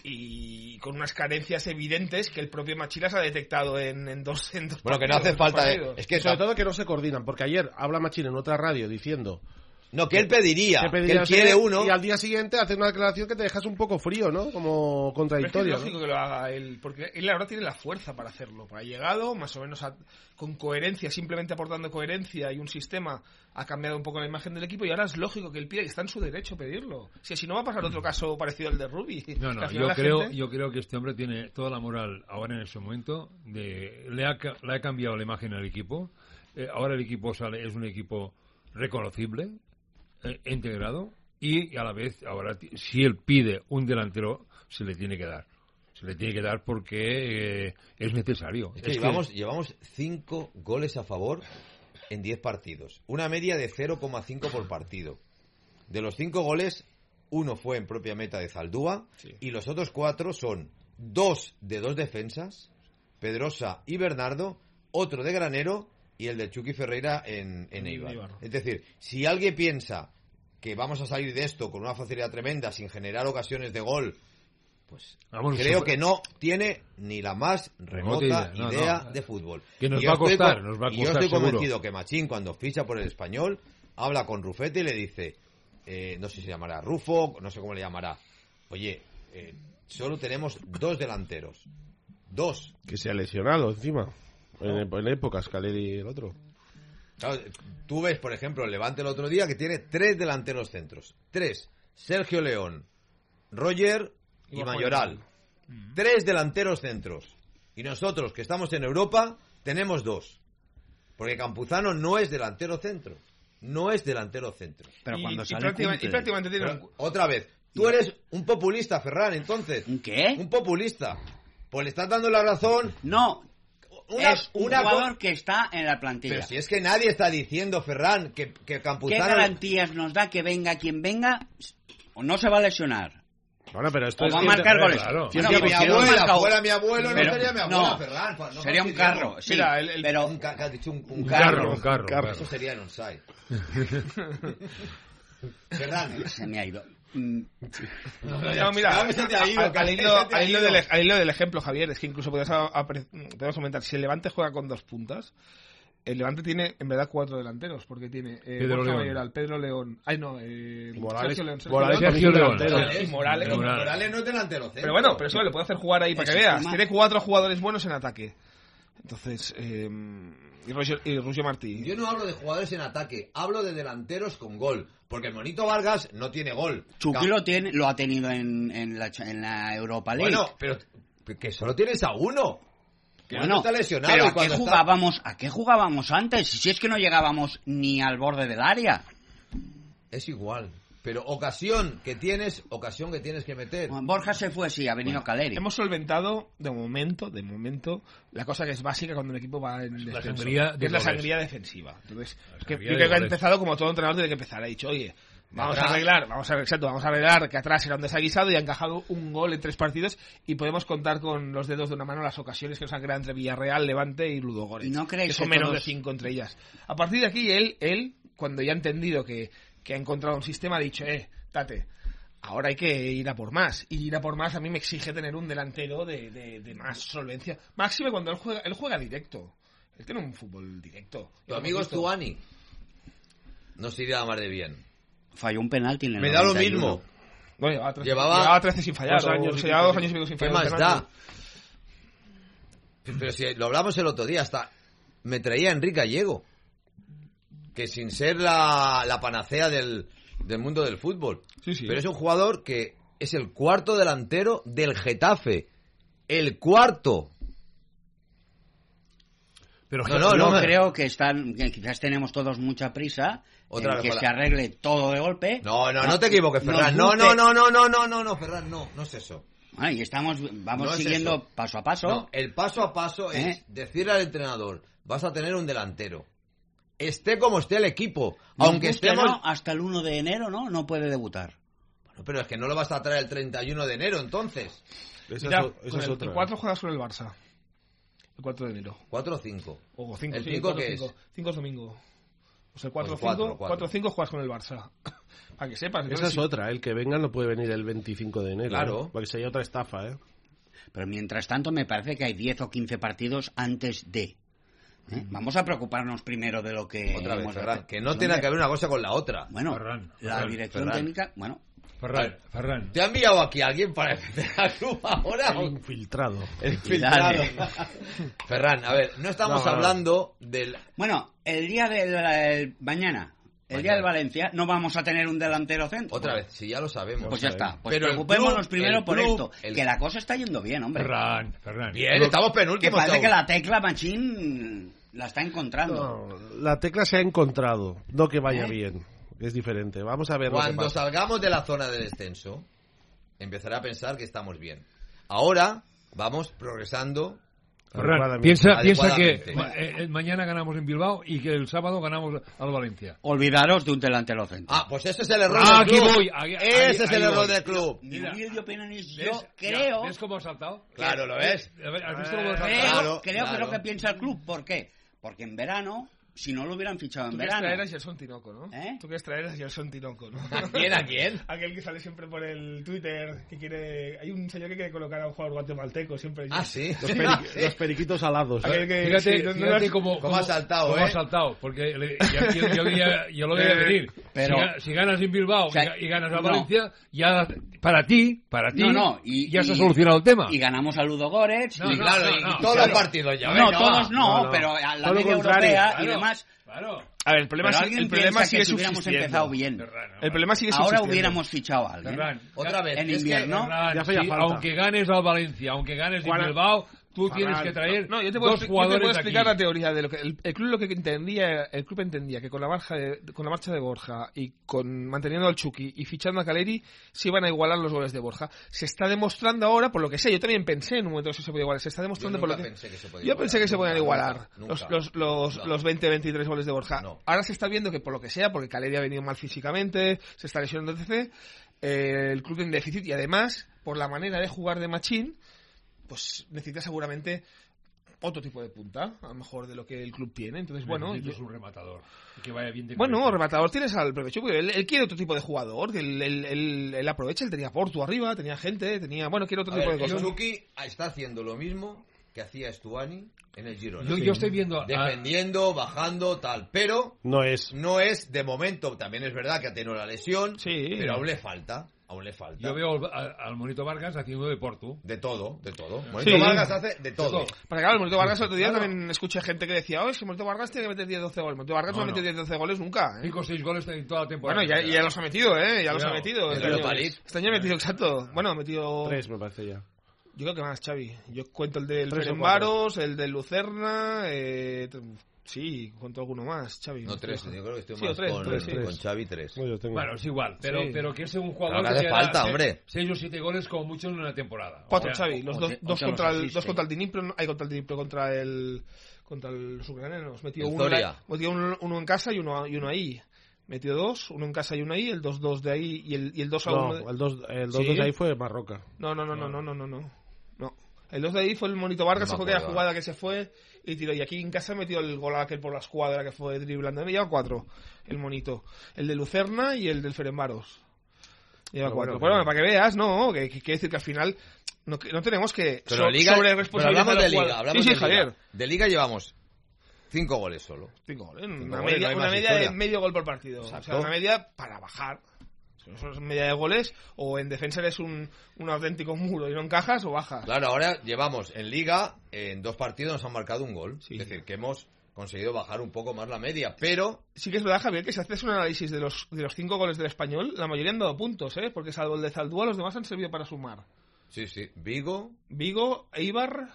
y con unas carencias evidentes que el propio Machilas ha detectado en dos bueno, que no hace falta... Es que sobre todo que no se coordinan, porque ayer habla Machín en otra radio diciendo... No, que él pediría que él quiere uno. Y al día siguiente hace una declaración que te dejas un poco frío, ¿no? Como contradictorio. Es lógico que lo haga él, porque él ahora tiene la fuerza para hacerlo. Ha llegado, más o menos con coherencia, simplemente aportando coherencia y un sistema, ha cambiado un poco la imagen del equipo y ahora es lógico que él pida y está en su derecho pedirlo. Si no va a pasar otro caso parecido al de Rubi. No, yo creo que este hombre tiene toda la moral ahora en ese momento. Le ha cambiado la imagen al equipo. Ahora el equipo es un equipo reconocible, integrado, y a la vez ahora si él pide un delantero se le tiene que dar porque es necesario. Es que llevamos 5 goles a favor en 10 partidos, una media de 0,5 por partido. De los 5 goles, 1 fue en propia meta de Zaldúa, y los otros 4 son 2 de 2 defensas, Pedrosa y Bernardo, otro de Granero y el de Chucky Ferreira en Eibar. Es decir, si alguien piensa que vamos a salir de esto con una facilidad tremenda sin generar ocasiones de gol, pues creo que no tiene ni la más remota idea de fútbol. Que nos va a costar, y yo estoy convencido que Machín, cuando ficha por el Español, habla con Rufete y le dice, no sé si se llamará Rufo, no sé cómo le llamará, oye, solo tenemos 2 delanteros. 2. Que se ha lesionado encima. En épocas, Caleri y el otro. Claro, tú ves, por ejemplo, el Levante el otro día que tiene 3 delanteros centros. 3. Sergio León, Roger y Mayoral. 3 delanteros centros. Y nosotros, que estamos en Europa, tenemos 2. Porque Campuzano no es delantero centro. No es delantero centro. Pero cuando sale prácticamente tiene otra vez, tú eres un populista, Ferran, entonces. ¿Un qué? Un populista. Pues le estás dando la razón. No. Es un jugador que está en la plantilla. Pero si es que nadie está diciendo, Ferran, que Campuzano... ¿Qué garantías nos da que venga quien venga o no se va a lesionar? Bueno, pero esto o va a marcar goles. Claro. Si mi abuela fuera mi abuelo, no sería mi abuela, no, Ferran. No sería un carro. Sí, mira, pero... Un carro. Eso sería en onside. Ferran. Se me ha ido. No, mira, al hilo del ejemplo, Javier, es que incluso podemos comentar, si el Levante juega con 2 puntas, el Levante tiene en verdad 4 delanteros, porque tiene Borja Mayoral, Pedro León, Morales, Sergio León, y Morales no es delantero centro. Pero bueno, pero eso le puede hacer jugar ahí para que veas, tiene 4 jugadores buenos en ataque. Entonces, y Roger Martí. Yo no hablo de jugadores en ataque, hablo de delanteros con gol. Porque el Monito Vargas no tiene gol. Chucky lo ha tenido en la Europa League. Bueno, pero que solo tienes a uno. Que bueno, no está lesionado. Pero ¿a qué jugábamos antes? Si es que no llegábamos ni al borde del área. Es igual. Pero ocasión que tienes que meter. Borja se fue, sí, ha venido Caleri. Hemos solventado, de momento, la cosa que es básica cuando un equipo va en descenso, que es la sangría defensiva. Entonces, yo creo que ha empezado como todo entrenador tiene que empezar. Ha dicho, oye, vamos a arreglar que atrás era un desaguisado y ha encajado un gol en 3 partidos y podemos contar con los dedos de una mano las ocasiones que nos han creado entre Villarreal, Levante y Ludogorets. ¿No creéis que son menos de 5 entre ellas? A partir de aquí, él cuando ya ha entendido que ha encontrado un sistema, ha dicho, Tate, ahora hay que ir a por más. Y ir a por más a mí me exige tener un delantero de más solvencia. Máxime cuando él juega directo. Él tiene un fútbol directo. Tu amigo Stuani no se iría más de bien. Falló un penalti en el Me da lo mismo. Bueno, llevaba 13 sin fallar. Llevaba 2 años y medio sin fallar. ¿Qué más da? Pero si lo hablamos el otro día, hasta me traía Enrique Gallego, que sin ser la panacea del mundo del fútbol, pero es un jugador que es el 4º delantero del Getafe. El 4º. Pero no creo que quizás tenemos todos mucha prisa en que se arregle todo de golpe. No te equivoques, Ferran. No, Ferran, no es eso. Y vamos siguiendo paso a paso. No, el paso a paso es decirle al entrenador, vas a tener un delantero. Esté como esté el equipo, aunque estemos... hasta el 1 de enero, ¿no? puede debutar. Bueno, pero es que no lo vas a traer el 31 de enero, entonces. Mira, el 4 juegas con el Barça. El 4 de enero. 4 o 5. O 5, ¿El 5 qué es? 5 es domingo. O sea, el 4 o 5 juegas con el Barça. Para que sepas. Esa es otra, el que venga no puede venir el 25 de enero. Claro. Porque sería otra estafa, Pero mientras tanto me parece que hay 10 o 15 partidos antes de... Vamos a preocuparnos primero de lo que... Otra vez, Ferran, que no tiene que ver una cosa con la otra. Bueno, la dirección técnica... Bueno, Ferran. ¿Te ha enviado aquí alguien para empezar al club ahora? El infiltrado. Ferran, a ver, no estamos hablando del... Bueno, el día del mañana, el día del Valencia, no vamos a tener un delantero centro. Otra vez, si ya lo sabemos. Pues ya está. Pues pero preocupémonos primero por esto. Que la cosa está yendo bien, hombre. Ferran. Bien, estamos penúltimos. Que parece que la tecla Machín la está encontrando. No, la tecla se ha encontrado, no que vaya bien. Es diferente. Vamos a ver. Cuando salgamos de la zona de descenso, empezaré a pensar que estamos bien. Ahora vamos progresando. Ferran, piensa que mañana ganamos en Bilbao y que el sábado ganamos al Valencia. Olvidaros de un delantero centro. Pues ese es el error del club. Aquí voy. Ese es el error del club. Yo creo... ¿Ves cómo ha saltado? Claro, ¿lo ves? Creo que es lo que piensa el club. ¿Por qué? Porque en verano si no lo hubieran fichado en Tú verano. quieres traer a Gerson Tinoco, ¿no? Tú quieres traer a Gerson Tinoco, ¿no? ¿A quién? ¿A quién? Aquel que sale siempre por el Twitter, que quiere... Hay un señor que quiere colocar a un jugador guatemalteco siempre. Ah, sí. Los periquitos alados. Fíjate, sí, fíjate cómo ha saltado, cómo ha saltado, porque yo lo veía venir. Pero, si ganas en Bilbao, o sea, y ganas a Valencia, ya para ti y ya se ha solucionado el tema. Y ganamos a Ludo Goretz. Y todos los partidos ya. No, todos no, pero a la media europea y demás. Claro. A ver, el problema sigue empezado bien. El problema sigue Ahora hubiéramos fichado a alguien. Otra vez. En invierno. Ya aunque ganes a Valencia, aunque ganes en Bilbao, tú tienes que traer yo te dos jugadores. Yo te puedo explicar aquí. la teoría de lo que el club lo que entendía. El club entendía que con la marcha de Borja y con manteniendo al Chucky y fichando a Caleri se iban a igualar los goles de Borja. Se está demostrando ahora, por lo que sé, yo también pensé en un momento que se podía igualar. Se está demostrando por lo que yo pensé que se podían igualar los 20-23 goles de Borja. No. Ahora se está viendo que por lo que sea, porque Caleri ha venido mal físicamente, se está lesionando etc. El club tiene déficit y además por la manera de jugar de Machín, pues necesita seguramente otro tipo de punta, a lo mejor de lo que el club tiene. Entonces, es un rematador que vaya bien de rematador tienes al Provecho, porque él quiere otro tipo de jugador, que él aprovecha, él tenía Porto arriba, tenía gente, quiere otro tipo de cosas. Suzuki está haciendo lo mismo que hacía Stuani en el Girona. Yo estoy viendo defendiendo, bajando, tal, pero no es de momento. También es verdad que ha tenido la lesión, pero aún le falta. Yo veo al Monito Vargas haciendo de Porto. De todo. Monito Vargas hace de todo. Para claro, el Monito Vargas el otro día también escuché gente que decía, si Monito Vargas tiene que meter 10-12 goles. Monito Vargas no ha metido 10-12 goles nunca. 5 o 6 goles en toda la temporada. Bueno, ya los ha metido, ya los ha metido. Este año ha metido, exacto. Bueno, ha metido 3, me parece ya. Yo creo que más, Xavi. Yo cuento el del Ferenbaros, el del Lucerna, sí, cuento alguno más, Xavi. No, 3, yo creo que estoy más con Xavi 3. Bueno, es igual, pero que es un jugador que hace falta, hombre. 6 o 7 goles como mucho en una temporada. 4, Xavi, los dos contra el Dnipro, contra el ucranianos. Metió uno en casa y uno ahí. Metió 2, uno en casa y uno ahí, el 2-2 de ahí y el 2-1. No, el 2-2 de ahí fue Marroca. No. El 2 de ahí fue el Monito Vargas, fue aquella jugada que se fue y tiró. Y aquí en casa metió el gol aquel por la escuadra que fue driblando. Me lleva 4 el Monito. El de Lucerna y el del Ferenbaros. Lleva 4. Pero bueno, para que veas, que quiere decir que al final no tenemos que sobre responsabilidad. Hablamos de Liga. Sí, Javier. De Liga llevamos 5 goles solo. 5 goles. Una media de medio gol por partido. Exacto. O sea, una media para bajar. Eso es media de goles, o en defensa eres un auténtico muro y no encajas o bajas. Claro, ahora llevamos en Liga, en 2 partidos nos han marcado un gol. Sí. Es decir, que hemos conseguido bajar un poco más la media, pero... Sí que es verdad, Javier, que si haces un análisis de los 5 goles del Español, la mayoría han dado puntos, porque salvo el de Zaldúa, los demás han servido para sumar. Sí. Vigo, Eibar...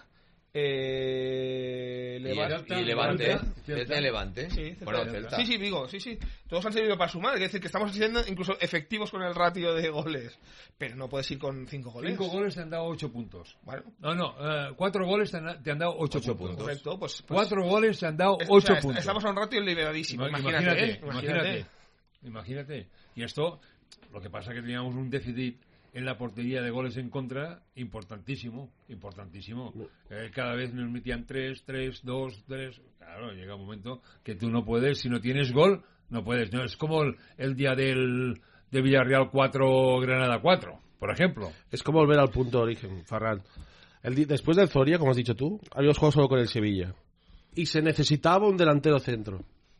Levante. Celta. Levante. Sí, Celta. Sí, Vigo, sí. Todos han servido para sumar, es decir, que estamos siendo incluso efectivos con el ratio de goles. Pero no puedes ir con 5 goles. 5 goles te han dado 8 puntos. Bueno. No, 4 goles te han dado 8 puntos. Correcto, pues 4 goles te han dado 8 puntos. Estamos a un ratio liberadísimo. Imagínate. Y esto, lo que pasa es que teníamos un déficit en la portería de goles en contra importantísimo. Cada vez nos metían 3, 2, 3. Claro, llega un momento que tú no puedes, si no tienes gol, no puedes. No, es como el día de Villarreal 4, Granada 4, por ejemplo. Es como volver al punto de origen, Ferran. Después del Zoria, como has dicho tú, habíamos jugado solo con el Sevilla. Y se necesitaba un delantero centro.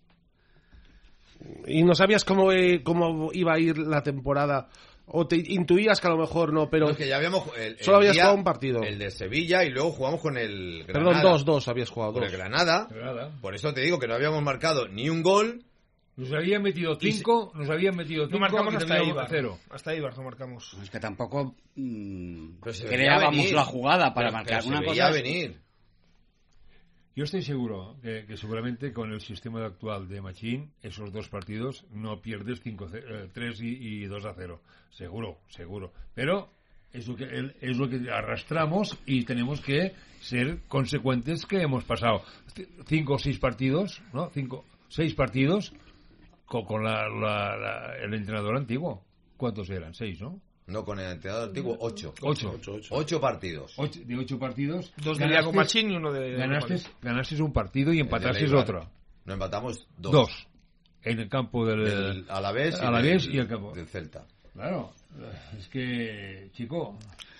Y no sabías cómo iba a ir la temporada. O te intuías que a lo mejor no, pero... No, es que ya habíamos... solo habías jugado un partido. El de Sevilla y luego jugamos con el Granada. Perdón, 2 habías jugado. Con el Granada. Por eso te digo que no habíamos marcado ni un gol. Nos habían metido 5, no marcamos hasta Eibar. 0. Hasta Eibar no marcamos. Es que tampoco creábamos la jugada para marcar una cosa. Venir. Yo estoy seguro que seguramente con el sistema actual de Machín, esos 2 partidos no pierdes 3 y 2-0. Seguro. Pero es lo que arrastramos y tenemos que ser consecuentes que hemos pasado 5 o 6 partidos, ¿no? 6 partidos con el entrenador antiguo. ¿Cuántos eran? 6, ¿no? No, con el entrenador antiguo, 8. 8 partidos. De 8 partidos. 2 de Liga con Machín y 1 de... Ganaste un partido y empataste otro. No empatamos 2. 2. En el campo del Alavés y el campo del Celta. Claro, es que, chico,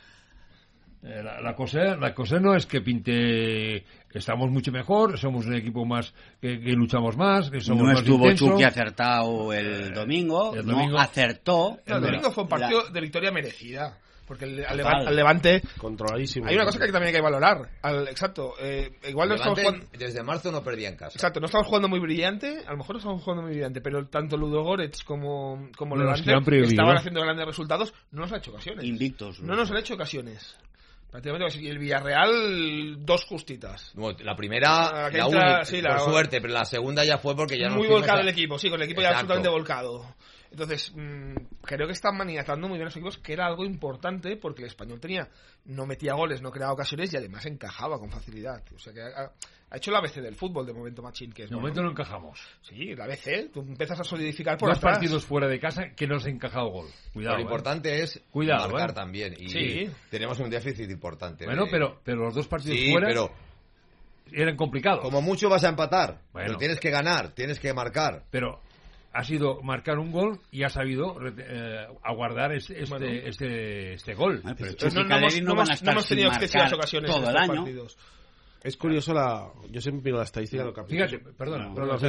la cosa no es que pinte. Estamos mucho mejor, somos un equipo más que luchamos más, que somos no más estuvo intensos. Chucky acertado el domingo, no acertó. El domingo fue un partido de victoria merecida. Porque al Levante controladísimo. Hay una cosa que también hay que valorar. Exacto. Igual no estamos jugando. Desde marzo no perdía en casa. Exacto, no estamos jugando muy brillante. A lo mejor no estamos jugando muy brillante, pero tanto Ludogorets como Levante estaban haciendo grandes resultados. No nos ha hecho ocasiones. Invictos. No nos han hecho ocasiones. Prácticamente, y el Villarreal, 2 justitas. Bueno, la primera, la única, sí, por suerte, pero la segunda ya fue porque ya no. Muy volcado el equipo, sí, con el equipo ya absolutamente volcado. Entonces, creo que están maniatando muy bien los equipos, que era algo importante porque el Español no metía goles, no creaba ocasiones y además encajaba con facilidad. O sea que ha hecho el ABC del fútbol de momento, Machín. Que es de momento no encajamos. Sí, el ABC, tú empiezas a solidificar por 2 partidos fuera de casa que no se ha encajado gol. Cuidado. Lo importante es marcar también. Y tenemos un déficit importante. Bueno, pero los 2 partidos fuera eran complicados. Como mucho vas a empatar. Bueno. Pero tienes que ganar, tienes que marcar. Pero ha sido marcar un gol y ha sabido aguardar este gol. No hemos tenido excesivas ocasiones todo el año. Partidos. Es curioso yo siempre miro la estadística. Fíjate, perdona.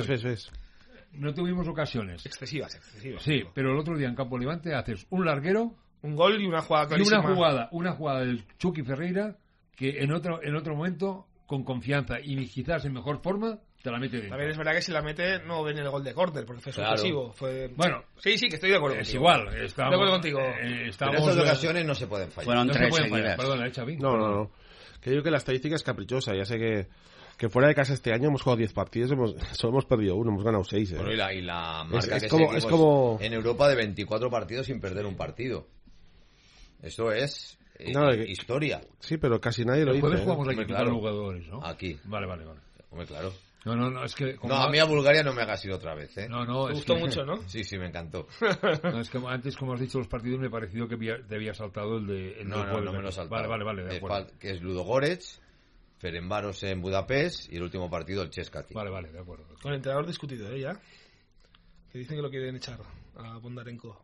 No tuvimos ocasiones. Excesivas. Sí, pero el otro día en Campo Levante haces un larguero, un gol y una jugada clarísima. Y una jugada del Chucky Ferreira que en otro momento, con confianza y quizás en mejor forma, te la mete dentro. También es verdad que si la mete no ven el gol de córner porque fue sorpresivo. Bueno, sí, que estoy de acuerdo es contigo. igual. Estoy de acuerdo contigo. Pero estas ocasiones no se pueden fallar. Fueron 3 seguidas. Perdona, Xavi. No. Que digo que la estadística es caprichosa. Ya sé que fuera de casa este año hemos jugado 10 partidos, solo hemos perdido 1, hemos ganado 6. Bueno, y la marca es como en Europa de 24 partidos sin perder un partido. Eso es historia. Sí, pero casi nadie lo dice. Después jugamos aquí con los jugadores, ¿no? Aquí. Vale. Hombre, claro. No, es que... a mí a Bulgaria no me hagas ir otra vez, ¿eh? No, ¿te gustó mucho, no? Sí, me encantó. No, es que antes, como has dicho, los partidos me ha parecido que te había saltado el de... No me lo he saltado. Vale, de acuerdo. Que es Ludogorets, Ferencváros en Budapest y el último partido el Cheskati. Vale, de acuerdo. Con el entrenador discutido, ya. Que dicen que lo quieren echar a Bondarenko.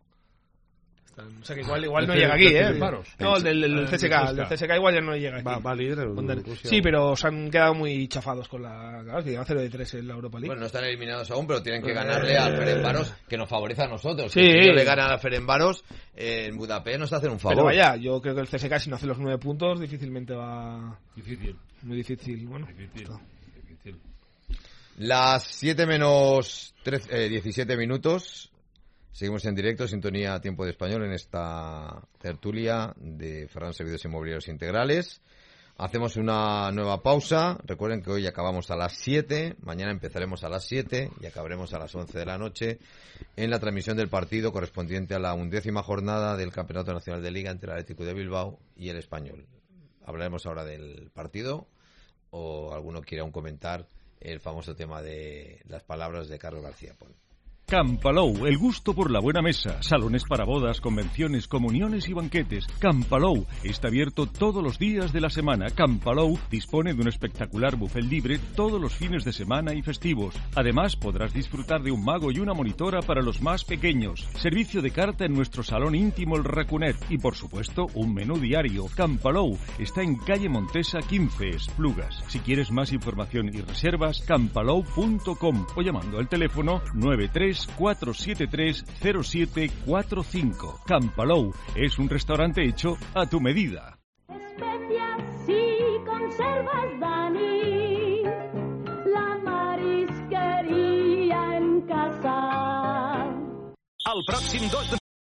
O sea que igual no llega aquí, No, el del CSKA. El del CSKA igual ya no llega aquí. Va líder en Rusia. Sí, pero se han quedado muy chafados con la... Claro, que lleva 0-3 en la Europa League. Bueno, no están eliminados aún, pero tienen que ganarle al Ferencváros, que nos favorece a nosotros. Sí. Si ellos le ganan al Ferencváros, en Budapest nos hacen un favor. Pero vaya, yo creo que el CSKA, si no hace los 9 puntos, difícilmente va... Difícil. Muy difícil, bueno. Difícil. Las 7 menos 17 minutos... Seguimos en directo, sintonía Tiempo de Español en esta tertulia de Ferran Servicios Inmobiliarios Integrales. Hacemos una nueva pausa. Recuerden que hoy acabamos a las 7, mañana empezaremos a las 7 y acabaremos a las 11 de la noche en la transmisión del partido correspondiente a la 11ª jornada del Campeonato Nacional de Liga entre el Atlético de Bilbao y el Español. Hablaremos ahora del partido o alguno quiera aún comentar el famoso tema de las palabras de Carlos García Pons. Campalou, el gusto por la buena mesa. Salones para bodas, convenciones, comuniones y banquetes. Campalou está abierto todos los días de la semana. Campalou dispone de un espectacular buffet libre todos los fines de semana y festivos. Además, podrás disfrutar de un mago y una monitora para los más pequeños. Servicio de carta en nuestro salón íntimo El Racunet. Y, por supuesto, un menú diario. Campalou está en calle Montesa 15, Esplugas. Si quieres más información y reservas, campalou.com o llamando al teléfono 93-473-0745. Campalou es un restaurante hecho a tu medida. Especias y conservas Dani, la marisquería en casa. El pròxim 2 de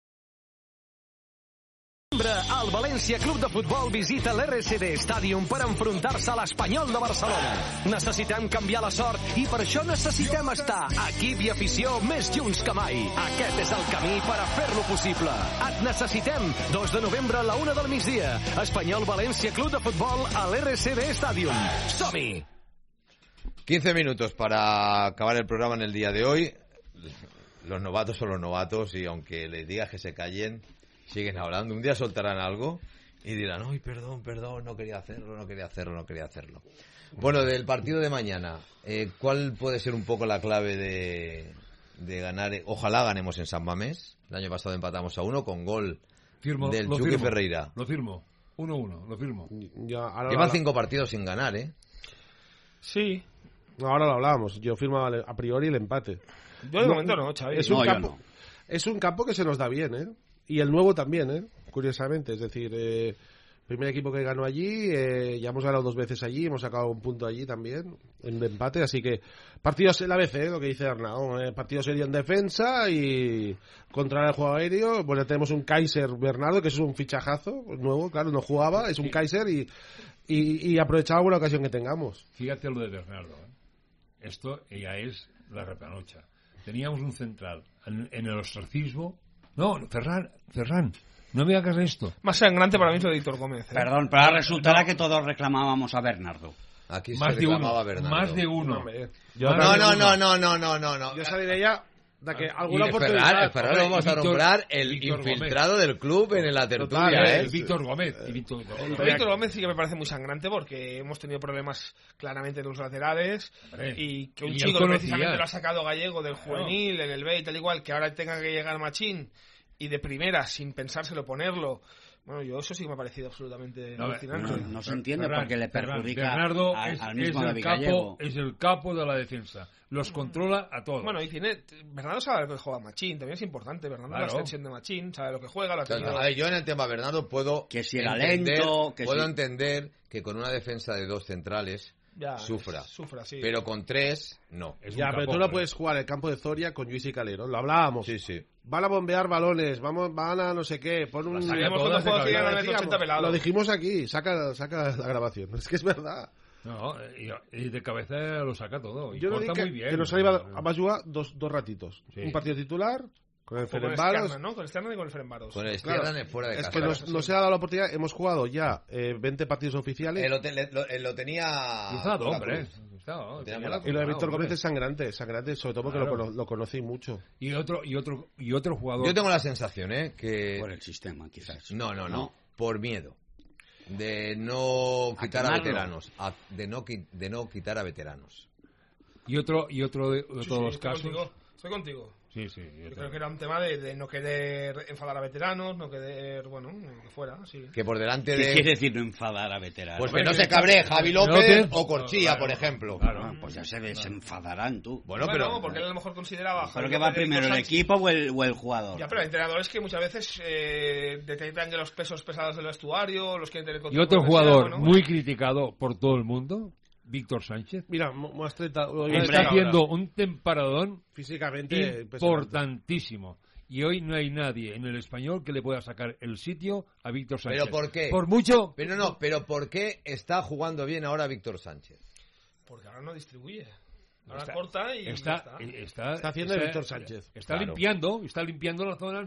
el València Club de Futbol visita l'RCD Stadium per enfrontar-se a l'Espanyol de Barcelona. Necessitem canviar la sort i per això necessitem estar equip i afició més junts que mai. Aquest és el camí per a fer-lo possible. Et necessitem 2 de novembre a la 1 del migdia. Espanyol València Club de Futbol a l'RCD Stadium. Som-hi! 15 minutos para acabar el programa en el día de hoy. Los novatos son los novatos y aunque les digas que se callen, siguen hablando. Un día soltarán algo Y dirán, ¡ay, perdón, no quería hacerlo! Bueno, del partido de mañana, ¿cuál puede ser un poco la clave de ganar? Ojalá ganemos en San Mamés. El año pasado empatamos a 1 con gol del Chucky Ferreira. Lo firmo. 1-1, lo firmo. Llevan 5 partidos sin ganar, ¿eh? Sí. Ahora lo hablábamos. Yo firmaba a priori el empate. Yo de momento no, Xavi. Es un campo que se nos da bien, ¿eh? Y el nuevo también, ¿eh? Curiosamente. Es decir, primer equipo que ganó allí, ya hemos ganado 2 veces allí, hemos sacado un punto allí también, en empate. Así que partidos en la vez, lo que dice Arnau. Partido serio en defensa y contra el juego aéreo. Bueno, tenemos un Kaiser Bernardo, que es un fichajazo nuevo, claro, no jugaba, es un Kaiser y aprovechaba una ocasión que tengamos. Fíjate lo de Bernardo, ¿eh? Esto ya es la repanocha. Teníamos un central en el ostracismo. No, Ferran, no me hagas esto. Más sangrante para mí es lo de Víctor Gómez. Perdón, pero ahora resultará que todos reclamábamos a Bernardo. Aquí más se de reclamaba uno, a Bernardo. más de uno. No. Yo salí de ella de que alguna oportunidad. Ferran lo vamos a nombrar el infiltrado del club en la tertulia, ¿eh? Víctor Gómez. Víctor Gómez sí que me parece muy sangrante porque hemos tenido problemas claramente en los laterales y que un chico que precisamente lo ha sacado Gallego del juvenil, en el B y tal igual, que ahora tenga que llegar Machín y de primera, sin pensárselo, ponerlo. Bueno, yo eso sí que me ha parecido absolutamente alucinante. No se entiende porque le perjudica Bernardo al mismo David Gallego. Es el capo de la defensa. Los controla a todos. Bueno, y Bernardo sabe lo que juega Machín, también es importante. Bernardo la extensión de Machín, sabe lo que juega. Yo en el tema Bernardo puedo que si era lento, entender que con una defensa de 2 centrales sufra, sí. Pero con 3 no. Pero tú no puedes jugar el campo de Zoria con Luis y Calero, lo hablábamos. Sí. Van a bombear balones, van a no sé qué, pon un... Lo dijimos aquí, saca la grabación, es que es verdad. No, y de cabeza lo saca todo. Y yo no digo muy bien. Que nos va a jugar dos ratitos. Sí. Un partido titular con el Ferencváros. ¿no? Con el Stjarnan y con el Ferencváros. Con el Stjarnan fuera de casa. Es que nos ha dado la oportunidad. Hemos jugado ya 20 partidos oficiales. Lo tenía... Cruzado, hombre. Y lo de Víctor Gómez es sangrante, sobre todo porque lo conocí mucho. Y otro jugador... Yo tengo la sensación, que... Por el sistema, quizás. No. Por miedo. De no quitar a veteranos. De no quitar a veteranos. Y otro de todos los casos... Estoy contigo. Sí. Yo creo que era un tema de no querer enfadar a veteranos, no querer, que fuera, sí. Que por delante de... ¿Qué quiere decir no enfadar a veteranos? Pues que no se cabree Javi López o Corchilla, por ejemplo. Claro, pues ya se desenfadarán tú. Bueno, porque él a lo mejor consideraba... ¿Pero que va primero, el equipo o el jugador? Ya, pero hay entrenadores que muchas veces detectan que los pesos pesados del vestuario, los quieren tener... Y otro jugador muy criticado por todo el mundo... Víctor Sánchez. Mira, está haciendo un temparadón físicamente importantísimo. Y hoy no hay nadie en el Español que le pueda sacar el sitio a Víctor Sánchez. ¿Pero por qué? Por mucho. Pero ¿por qué está jugando bien ahora Víctor Sánchez? Porque ahora no distribuye. Ahora corta y está haciendo Víctor Sánchez. Está limpiando las zonas.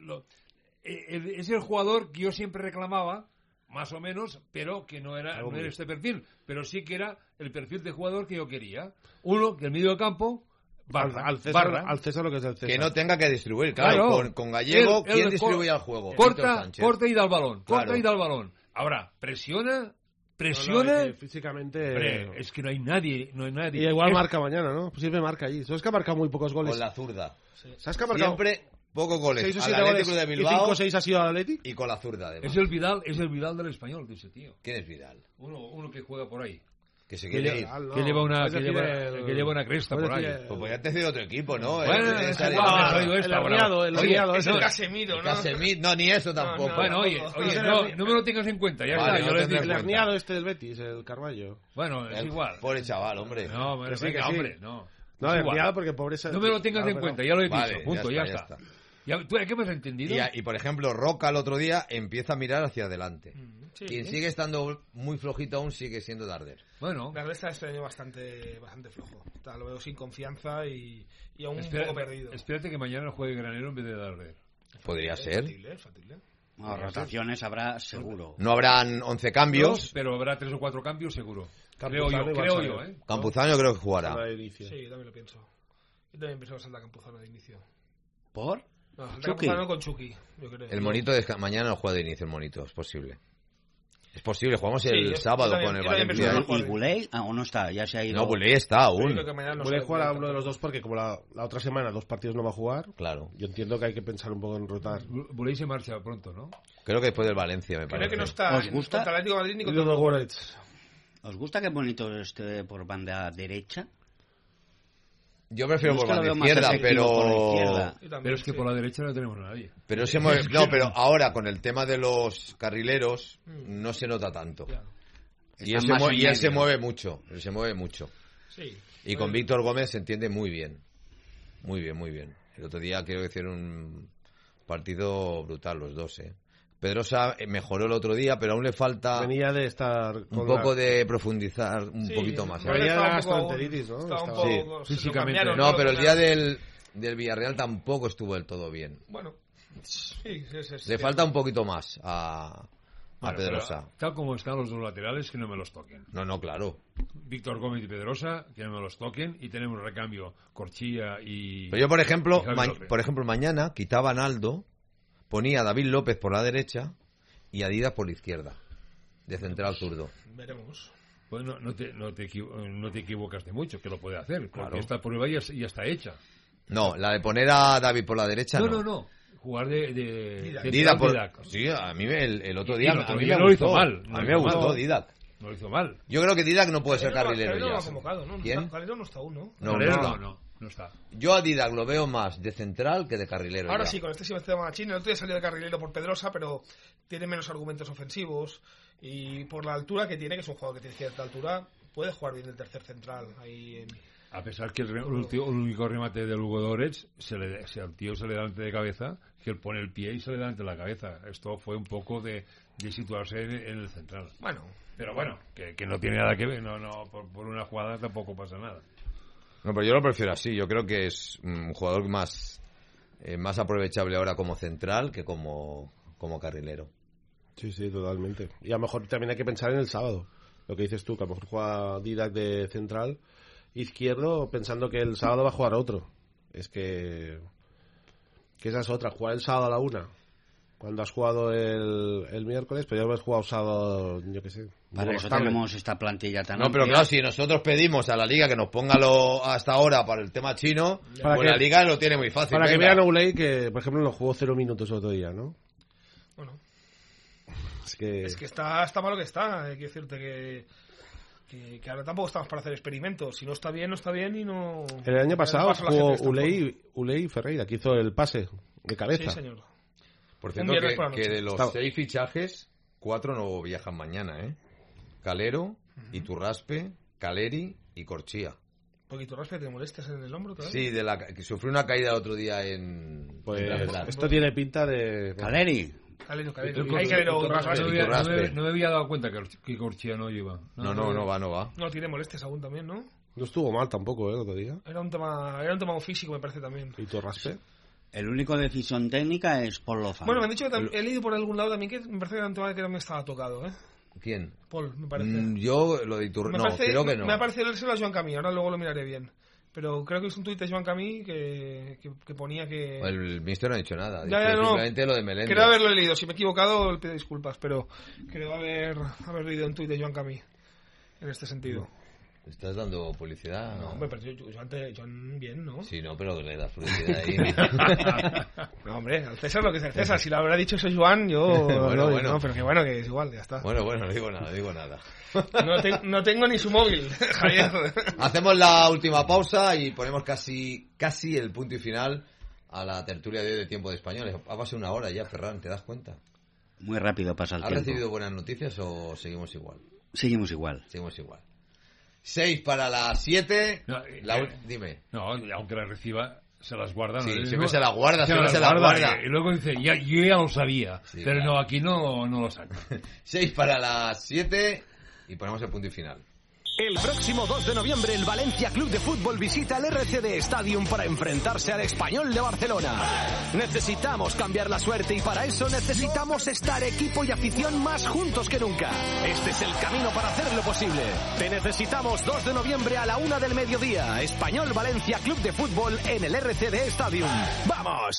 Es el jugador que yo siempre reclamaba, más o menos, pero que no era este perfil, pero sí que era el perfil de jugador que yo quería. Uno que el medio campo al César lo que es el César. Que no tenga que distribuir, claro. Con Gallego, ¿quién distribuye al juego? Corta y da el balón. Ahora, presiona. Físicamente es que no hay nadie. Y igual marca mañana, ¿no? Pues siempre marca allí. ¿Sabes que ha marcado muy pocos goles? Con la zurda. Sí. ¿Sabes que ha marcado? Siempre pocos goles. 6 o 7 goles de Bilbao, y 5 o 6 ha sido al Athletic. Y con la zurda, además. Es el Vidal del Español, de ese tío. ¿Quién es Vidal? Uno que juega por ahí. Que se quiere ir. Que lleva una cresta por ahí. Pues podría tener otro equipo, ¿no? Bueno, el aliado. Es el Casemiro, ¿no? No, ni eso tampoco. Bueno, oye, no me lo tengas en cuenta. Ya está, yo el herniado del Betis, el Carballo. Bueno, es igual. Pobre chaval, hombre. No, hombre, no. No, herniado porque pobreza. No me lo tengas en cuenta, ya lo he dicho. Punto, ya está. ¿Tú qué me has entendido? Y por ejemplo, Roca el otro día empieza a mirar hacia adelante. Quien sigue estando muy flojito aún sigue siendo Darder. Bueno, Darder está este año bastante flojo. Lo veo sin confianza y aún un poco perdido. Espérate que mañana juegue Granero en vez de Darder. Podría ser. Factible. No, rotaciones habrá seguro. No habrán 11 cambios. Pero habrá 3 o 4 cambios seguro. Creo yo. Campuzano creo que jugará. Sí, yo también lo pienso. Yo también pienso que salta Campuzano de inicio. ¿Por? No, Campuzano con Chucky, yo creo. El monito de mañana no juega de inicio, el monito, es posible. Es posible, jugamos el sábado con el Valencia. ¿Y Boulay aún no está? Ya se ha ido. No, Boulay está aún. Boulay jugará uno de los dos porque como la otra semana 2 partidos no va a jugar. Claro. Yo entiendo que hay que pensar un poco en rotar. Boulay se marcha pronto, ¿no? Creo que después del Valencia, me parece. Creo que no está. ¿Os gusta? Contra el Atlético de Madrid ni contra el Wolverhampton. ¿Os gusta que bonito esté por banda derecha? Yo prefiero por banda izquierda, pero... Pero es que por la derecha no tenemos a nadie. Pero pero ahora con el tema de los carrileros no se nota tanto. Y él se mueve mucho. Sí. Y con Víctor Gómez se entiende muy bien. Muy bien, muy bien. El otro día creo que hicieron un partido brutal los dos, Pedrosa mejoró el otro día, pero aún le falta venía de estar un poco de profundizar un poquito más. Venía de gastroenteritis, ¿no? Físicamente. No, pero el día del Villarreal tampoco estuvo del todo bien. Bueno, sí. Le falta un poquito más a Pedrosa. Tal como están los dos laterales, que no me los toquen. No, claro. Víctor Gómez y Pedrosa, que no me los toquen. Y tenemos recambio Corchilla y... Pero yo, por ejemplo, mañana quitaba a Naldo, ponía a David López por la derecha y a Díaz por la izquierda, de central zurdo. Veremos. Bueno, no te equivocas de mucho, que lo puede hacer, porque Claro. esta prueba ya está hecha. No, la de poner a David por la derecha No. Jugar de Díaz por... Didac. Sí, a mí el otro día, a mí me lo hizo mal. A mí me gustó Díaz. No lo hizo mal. Yo creo que Díaz no puede ser carrilero Calero ya. no lo ha convocado, ¿no? ¿Quién? Calero no está aún, ¿no? No está. Yo a Díaz lo veo más de central que de carrilero. Ahora ya. sí, con este sistema machín. El otro día salió de carrilero por Pedrosa, pero tiene menos argumentos ofensivos. Y por la altura que tiene, que es un jugador que tiene cierta altura, puede jugar bien el tercer central. Ahí A pesar que el único remate de Lugo Dorets, al tío se le da ante de cabeza, que él pone el pie y se le da ante la cabeza. Esto fue un poco de situarse en el central. Bueno. Pero bueno, que no tiene nada que ver. Por una jugada tampoco pasa nada. No, pero yo lo prefiero así. Yo creo que es un jugador más aprovechable ahora como central que como carrilero. Sí, totalmente. Y a lo mejor también hay que pensar en el sábado. Lo que dices tú, que a lo mejor juega Díaz de central izquierdo pensando que el sábado va a jugar otro. Es que esa es otra. Jugar el sábado a la 1. Cuando has jugado el miércoles, pero ya lo has jugado sábado, yo qué sé. Para eso tenemos esta plantilla tan No, pero claro, si nosotros pedimos a la Liga que nos ponga hasta ahora para el tema chino, pues la Liga lo tiene muy fácil. Para que vean a Boulay que, por ejemplo, lo jugó 0 minutos el otro día, ¿no? Bueno. Es que está malo que está. Hay que decirte que ahora tampoco estamos para hacer experimentos. Si no está bien, no está bien y no... El año pasado jugó Uley y Ferreira, que hizo el pase de cabeza. Sí, señor. Por cierto, que de los 6 fichajes, 4 no viajan mañana, Calero, Iturraspe, Caleri y Corchia. ¿Porque Iturraspe te molestas en el hombro todavía? Sí, que sufrió una caída el otro día en... Pues esto tiene pinta de... Caleri. No me había dado cuenta que Corchia no iba. No va. No tiene molestias aún también, ¿no? No estuvo mal tampoco, el otro día. Era un tema físico, me parece también. Iturraspe. El único decisión técnica es Paul Lozano. Bueno, me han dicho que he leído por algún lado también que me parece que era un tema que también estaba tocado, ¿Quién? Paul, me parece. Yo lo de Iturraspe, creo que no. Me ha parecido leérselo a Joan Camí, ahora luego lo miraré bien. Pero creo que es un tuit de Joan Camí que ponía que... El mister no ha dicho nada. Simplemente lo de Meléndez. Creo haberlo leído. Si me he equivocado, pido disculpas. Pero creo haber leído un tuit de Joan Camí en este sentido. ¿Estás dando publicidad? No, hombre, pero Joan bien, ¿no? Sí, no, pero que le das publicidad ahí. No, hombre, al César lo que es el César. Si lo habrá dicho eso Joan, yo... bueno. No, pero que bueno, que es igual, ya está. Bueno, no digo nada. No tengo ni su móvil, Javier. Hacemos la última pausa y ponemos casi el punto y final a la tertulia de hoy de Tiempo de Españoles. Ha pasado una hora ya, Ferran, ¿te das cuenta? Muy rápido pasa el tiempo. ¿Has recibido buenas noticias o seguimos igual? Seguimos igual. 6 para las 7. Dime. No, aunque la reciba, se las guarda. Sí, siempre se las guarda. Y luego dice, yo ya lo sabía. Sí, pero claro. No, aquí no lo saco. 6 para las 7 y ponemos el punto y final. El próximo 2 de noviembre el Valencia Club de Fútbol visita el RCD Stadium para enfrentarse al Español de Barcelona. Necesitamos cambiar la suerte y para eso necesitamos estar equipo y afición más juntos que nunca. Este es el camino para hacerlo posible. Te necesitamos 2 de noviembre a la 1 del mediodía. Español Valencia Club de Fútbol en el RCD Stadium. ¡Vamos!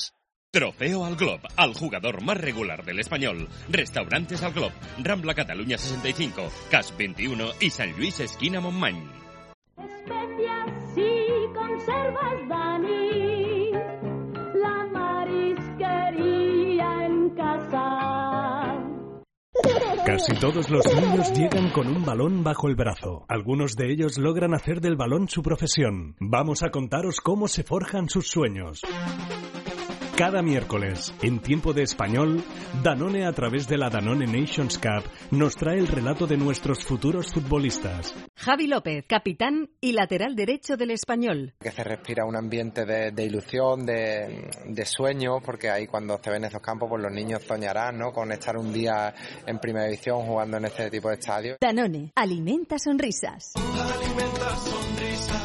Trofeo al Glob, al jugador más regular del Español. Restaurantes al Glob, Rambla Cataluña 65, Cas 21 y San Luis esquina Montmany. Especias y conservas, Dani, la marisquería en casa. Casi todos los niños llegan con un balón bajo el brazo. Algunos de ellos logran hacer del balón su profesión. Vamos a contaros cómo se forjan sus sueños. Cada miércoles, en Tiempo de Español, Danone, a través de la Danone Nations Cup, nos trae el relato de nuestros futuros futbolistas. Javi López, capitán y lateral derecho del Español. Que se respira un ambiente de ilusión, de sueño, porque ahí cuando se ven esos campos, pues los niños soñarán, ¿no?, con estar un día en primera división jugando en este tipo de estadios. Danone, alimenta sonrisas. Alimenta sonrisas.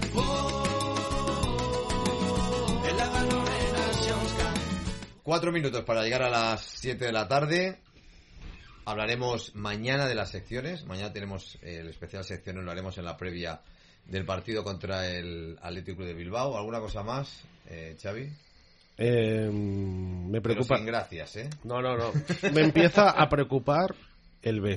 4 minutos para llegar a las 7 de la tarde. Hablaremos mañana de las secciones. Mañana tenemos el especial secciones, lo haremos en la previa del partido contra el Athletic Club de Bilbao. ¿Alguna cosa más, Xavi? Me preocupa. Pero sin gracias, ¿eh? No. Me empieza a preocupar el B.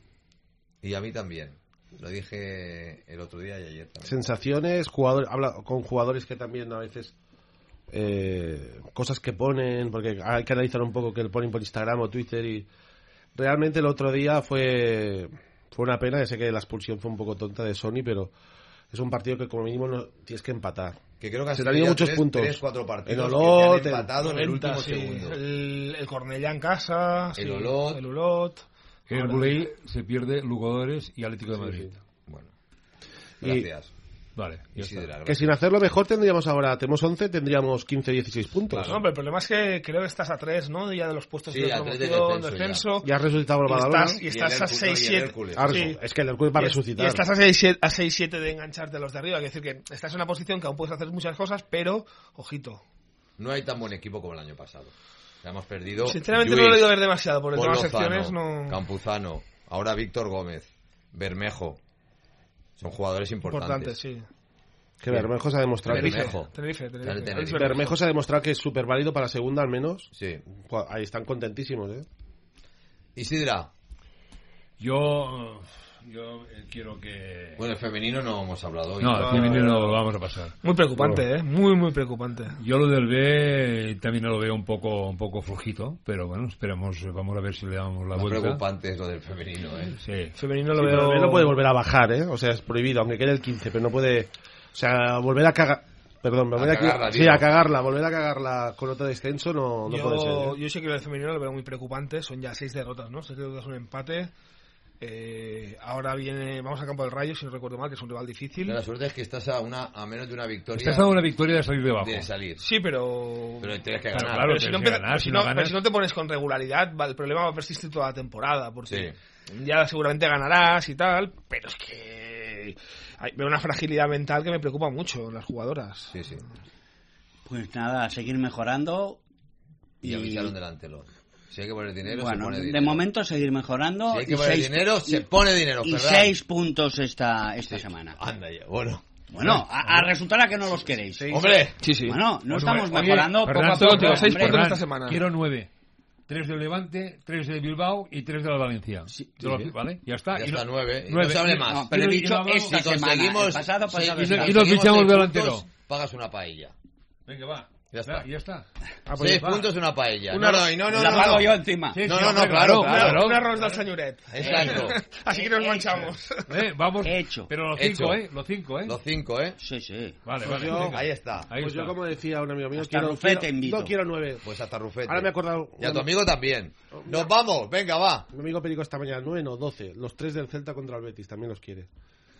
Y a mí también. Lo dije el otro día y ayer también. Sensaciones, jugadores, habla con jugadores que también a veces... cosas que ponen, porque hay que analizar un poco que ponen por Instagram o Twitter, y realmente el otro día fue una pena. Sé que la expulsión fue un poco tonta de Sony, pero es un partido que como mínimo no tienes que empatar. Que creo que se han tenido muchos puntos. 3-4 partidos el Olot, que han empatado en el último segundo. El Cornellà en casa, el Olot. El Olot. El Buley se pierde Lugadores y Atlético de Madrid. Sí. Bueno, gracias. Vale, que sin hacerlo mejor tenemos 11, tendríamos 15, 16 puntos. Claro, pero el problema es que creo que estás a 3, ¿no? Ya de los puestos de promoción, descenso. Ya has resucitado el Badalona. Y estás a 6-7. Sí. Es que el Hércules va a resucitar. Y estás a 6-7 de engancharte a los de arriba. Es decir, que estás en una posición que aún puedes hacer muchas cosas, pero, ojito. No hay tan buen equipo como el año pasado. Hemos perdido. Sinceramente no lo he ido a ver demasiado por el tema de secciones. Campuzano, ahora Víctor Gómez, Bermejo. Son jugadores importantes. Sí. Que Bermejo se ha demostrado. Tenerife. Bermejo se ha demostrado que es súper válido para segunda al menos. Sí. Ahí están contentísimos, ¿eh? Isidra. Yo quiero que... Bueno, el femenino no hemos hablado hoy. No, el femenino lo vamos a pasar. Muy preocupante, muy preocupante. Yo lo del B también lo veo un poco flojito, pero bueno, vamos a ver si le damos la vuelta. Preocupante es lo del femenino, ¿eh? Sí. Femenino lo veo... Pero no puede volver a bajar, ¿eh? O sea, es prohibido, aunque quede el 15, pero no puede... O sea, volver a cagar... Perdón, volver a cagarla con otro descenso no puede ser, ¿eh? Yo sé que lo del femenino lo veo muy preocupante, son ya 6 derrotas, ¿no? 6 derrotas, un empate... ahora vamos a campo del Rayo, si no recuerdo mal, que es un rival difícil. Pero la suerte es que estás a menos de una victoria. Estás a una victoria de salir de abajo. Sí, pero tienes que ganar. Claro, pero si no te pones con regularidad, el problema va a persistir toda la temporada, porque ya seguramente ganarás y tal, pero es que veo una fragilidad mental que me preocupa mucho en las jugadoras. Sí. Pues nada, a seguir mejorando y avisar un delantero. Si hay que poner dinero, bueno, se pone dinero. De momento seguir mejorando. Si hay que poner dinero, se pone dinero. Y 6 puntos esta semana. Anda ya, bueno. Bueno, a resultar a que no los queréis. ¡Hombre! Sí. Bueno, no estamos mejorando poco a poco. poco. 6 puntos esta semana. Quiero 9. 3 del Levante, 3 de Bilbao y 3 de la Valencia. ¿Vale? Ya está. Ya está 9. No se hable más. No, pero he dicho esta semana. El pasado. Y nos fichamos delantero. Pagas una paella. Venga, va. Ya está. 6 puntos una paella. No, la pago yo encima. No, claro. Un arroz del señoret. Exacto. Así que nos manchamos. Vamos. Hecho. Pero los 5, ¿eh? Los 5, ¿eh? Sí. Vale. Ahí está. Pues yo, como decía un amigo mío, quiero 9. Pues hasta Rufete. Ahora me he acordado. Y a tu amigo también. Nos vamos, venga, va. Mi amigo Perico esta mañana, 9 no, 12. Los 3 del Celta contra el Betis, también los quiere.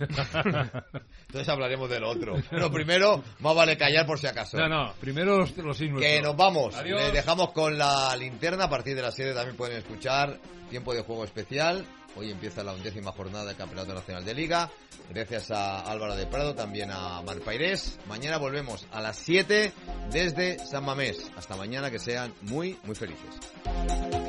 Entonces hablaremos del otro. Pero primero, más vale callar por si acaso. No, primero los 6 Que nos vamos. Adiós. Les dejamos con la linterna. A partir de las 7 también pueden escuchar Tiempo de Juego Especial. Hoy empieza la 11ª jornada del Campeonato Nacional de Liga. Gracias a Álvaro de Prado, también a Malpairés. Mañana volvemos a las 7 desde San Mamés. Hasta mañana, que sean muy, muy felices.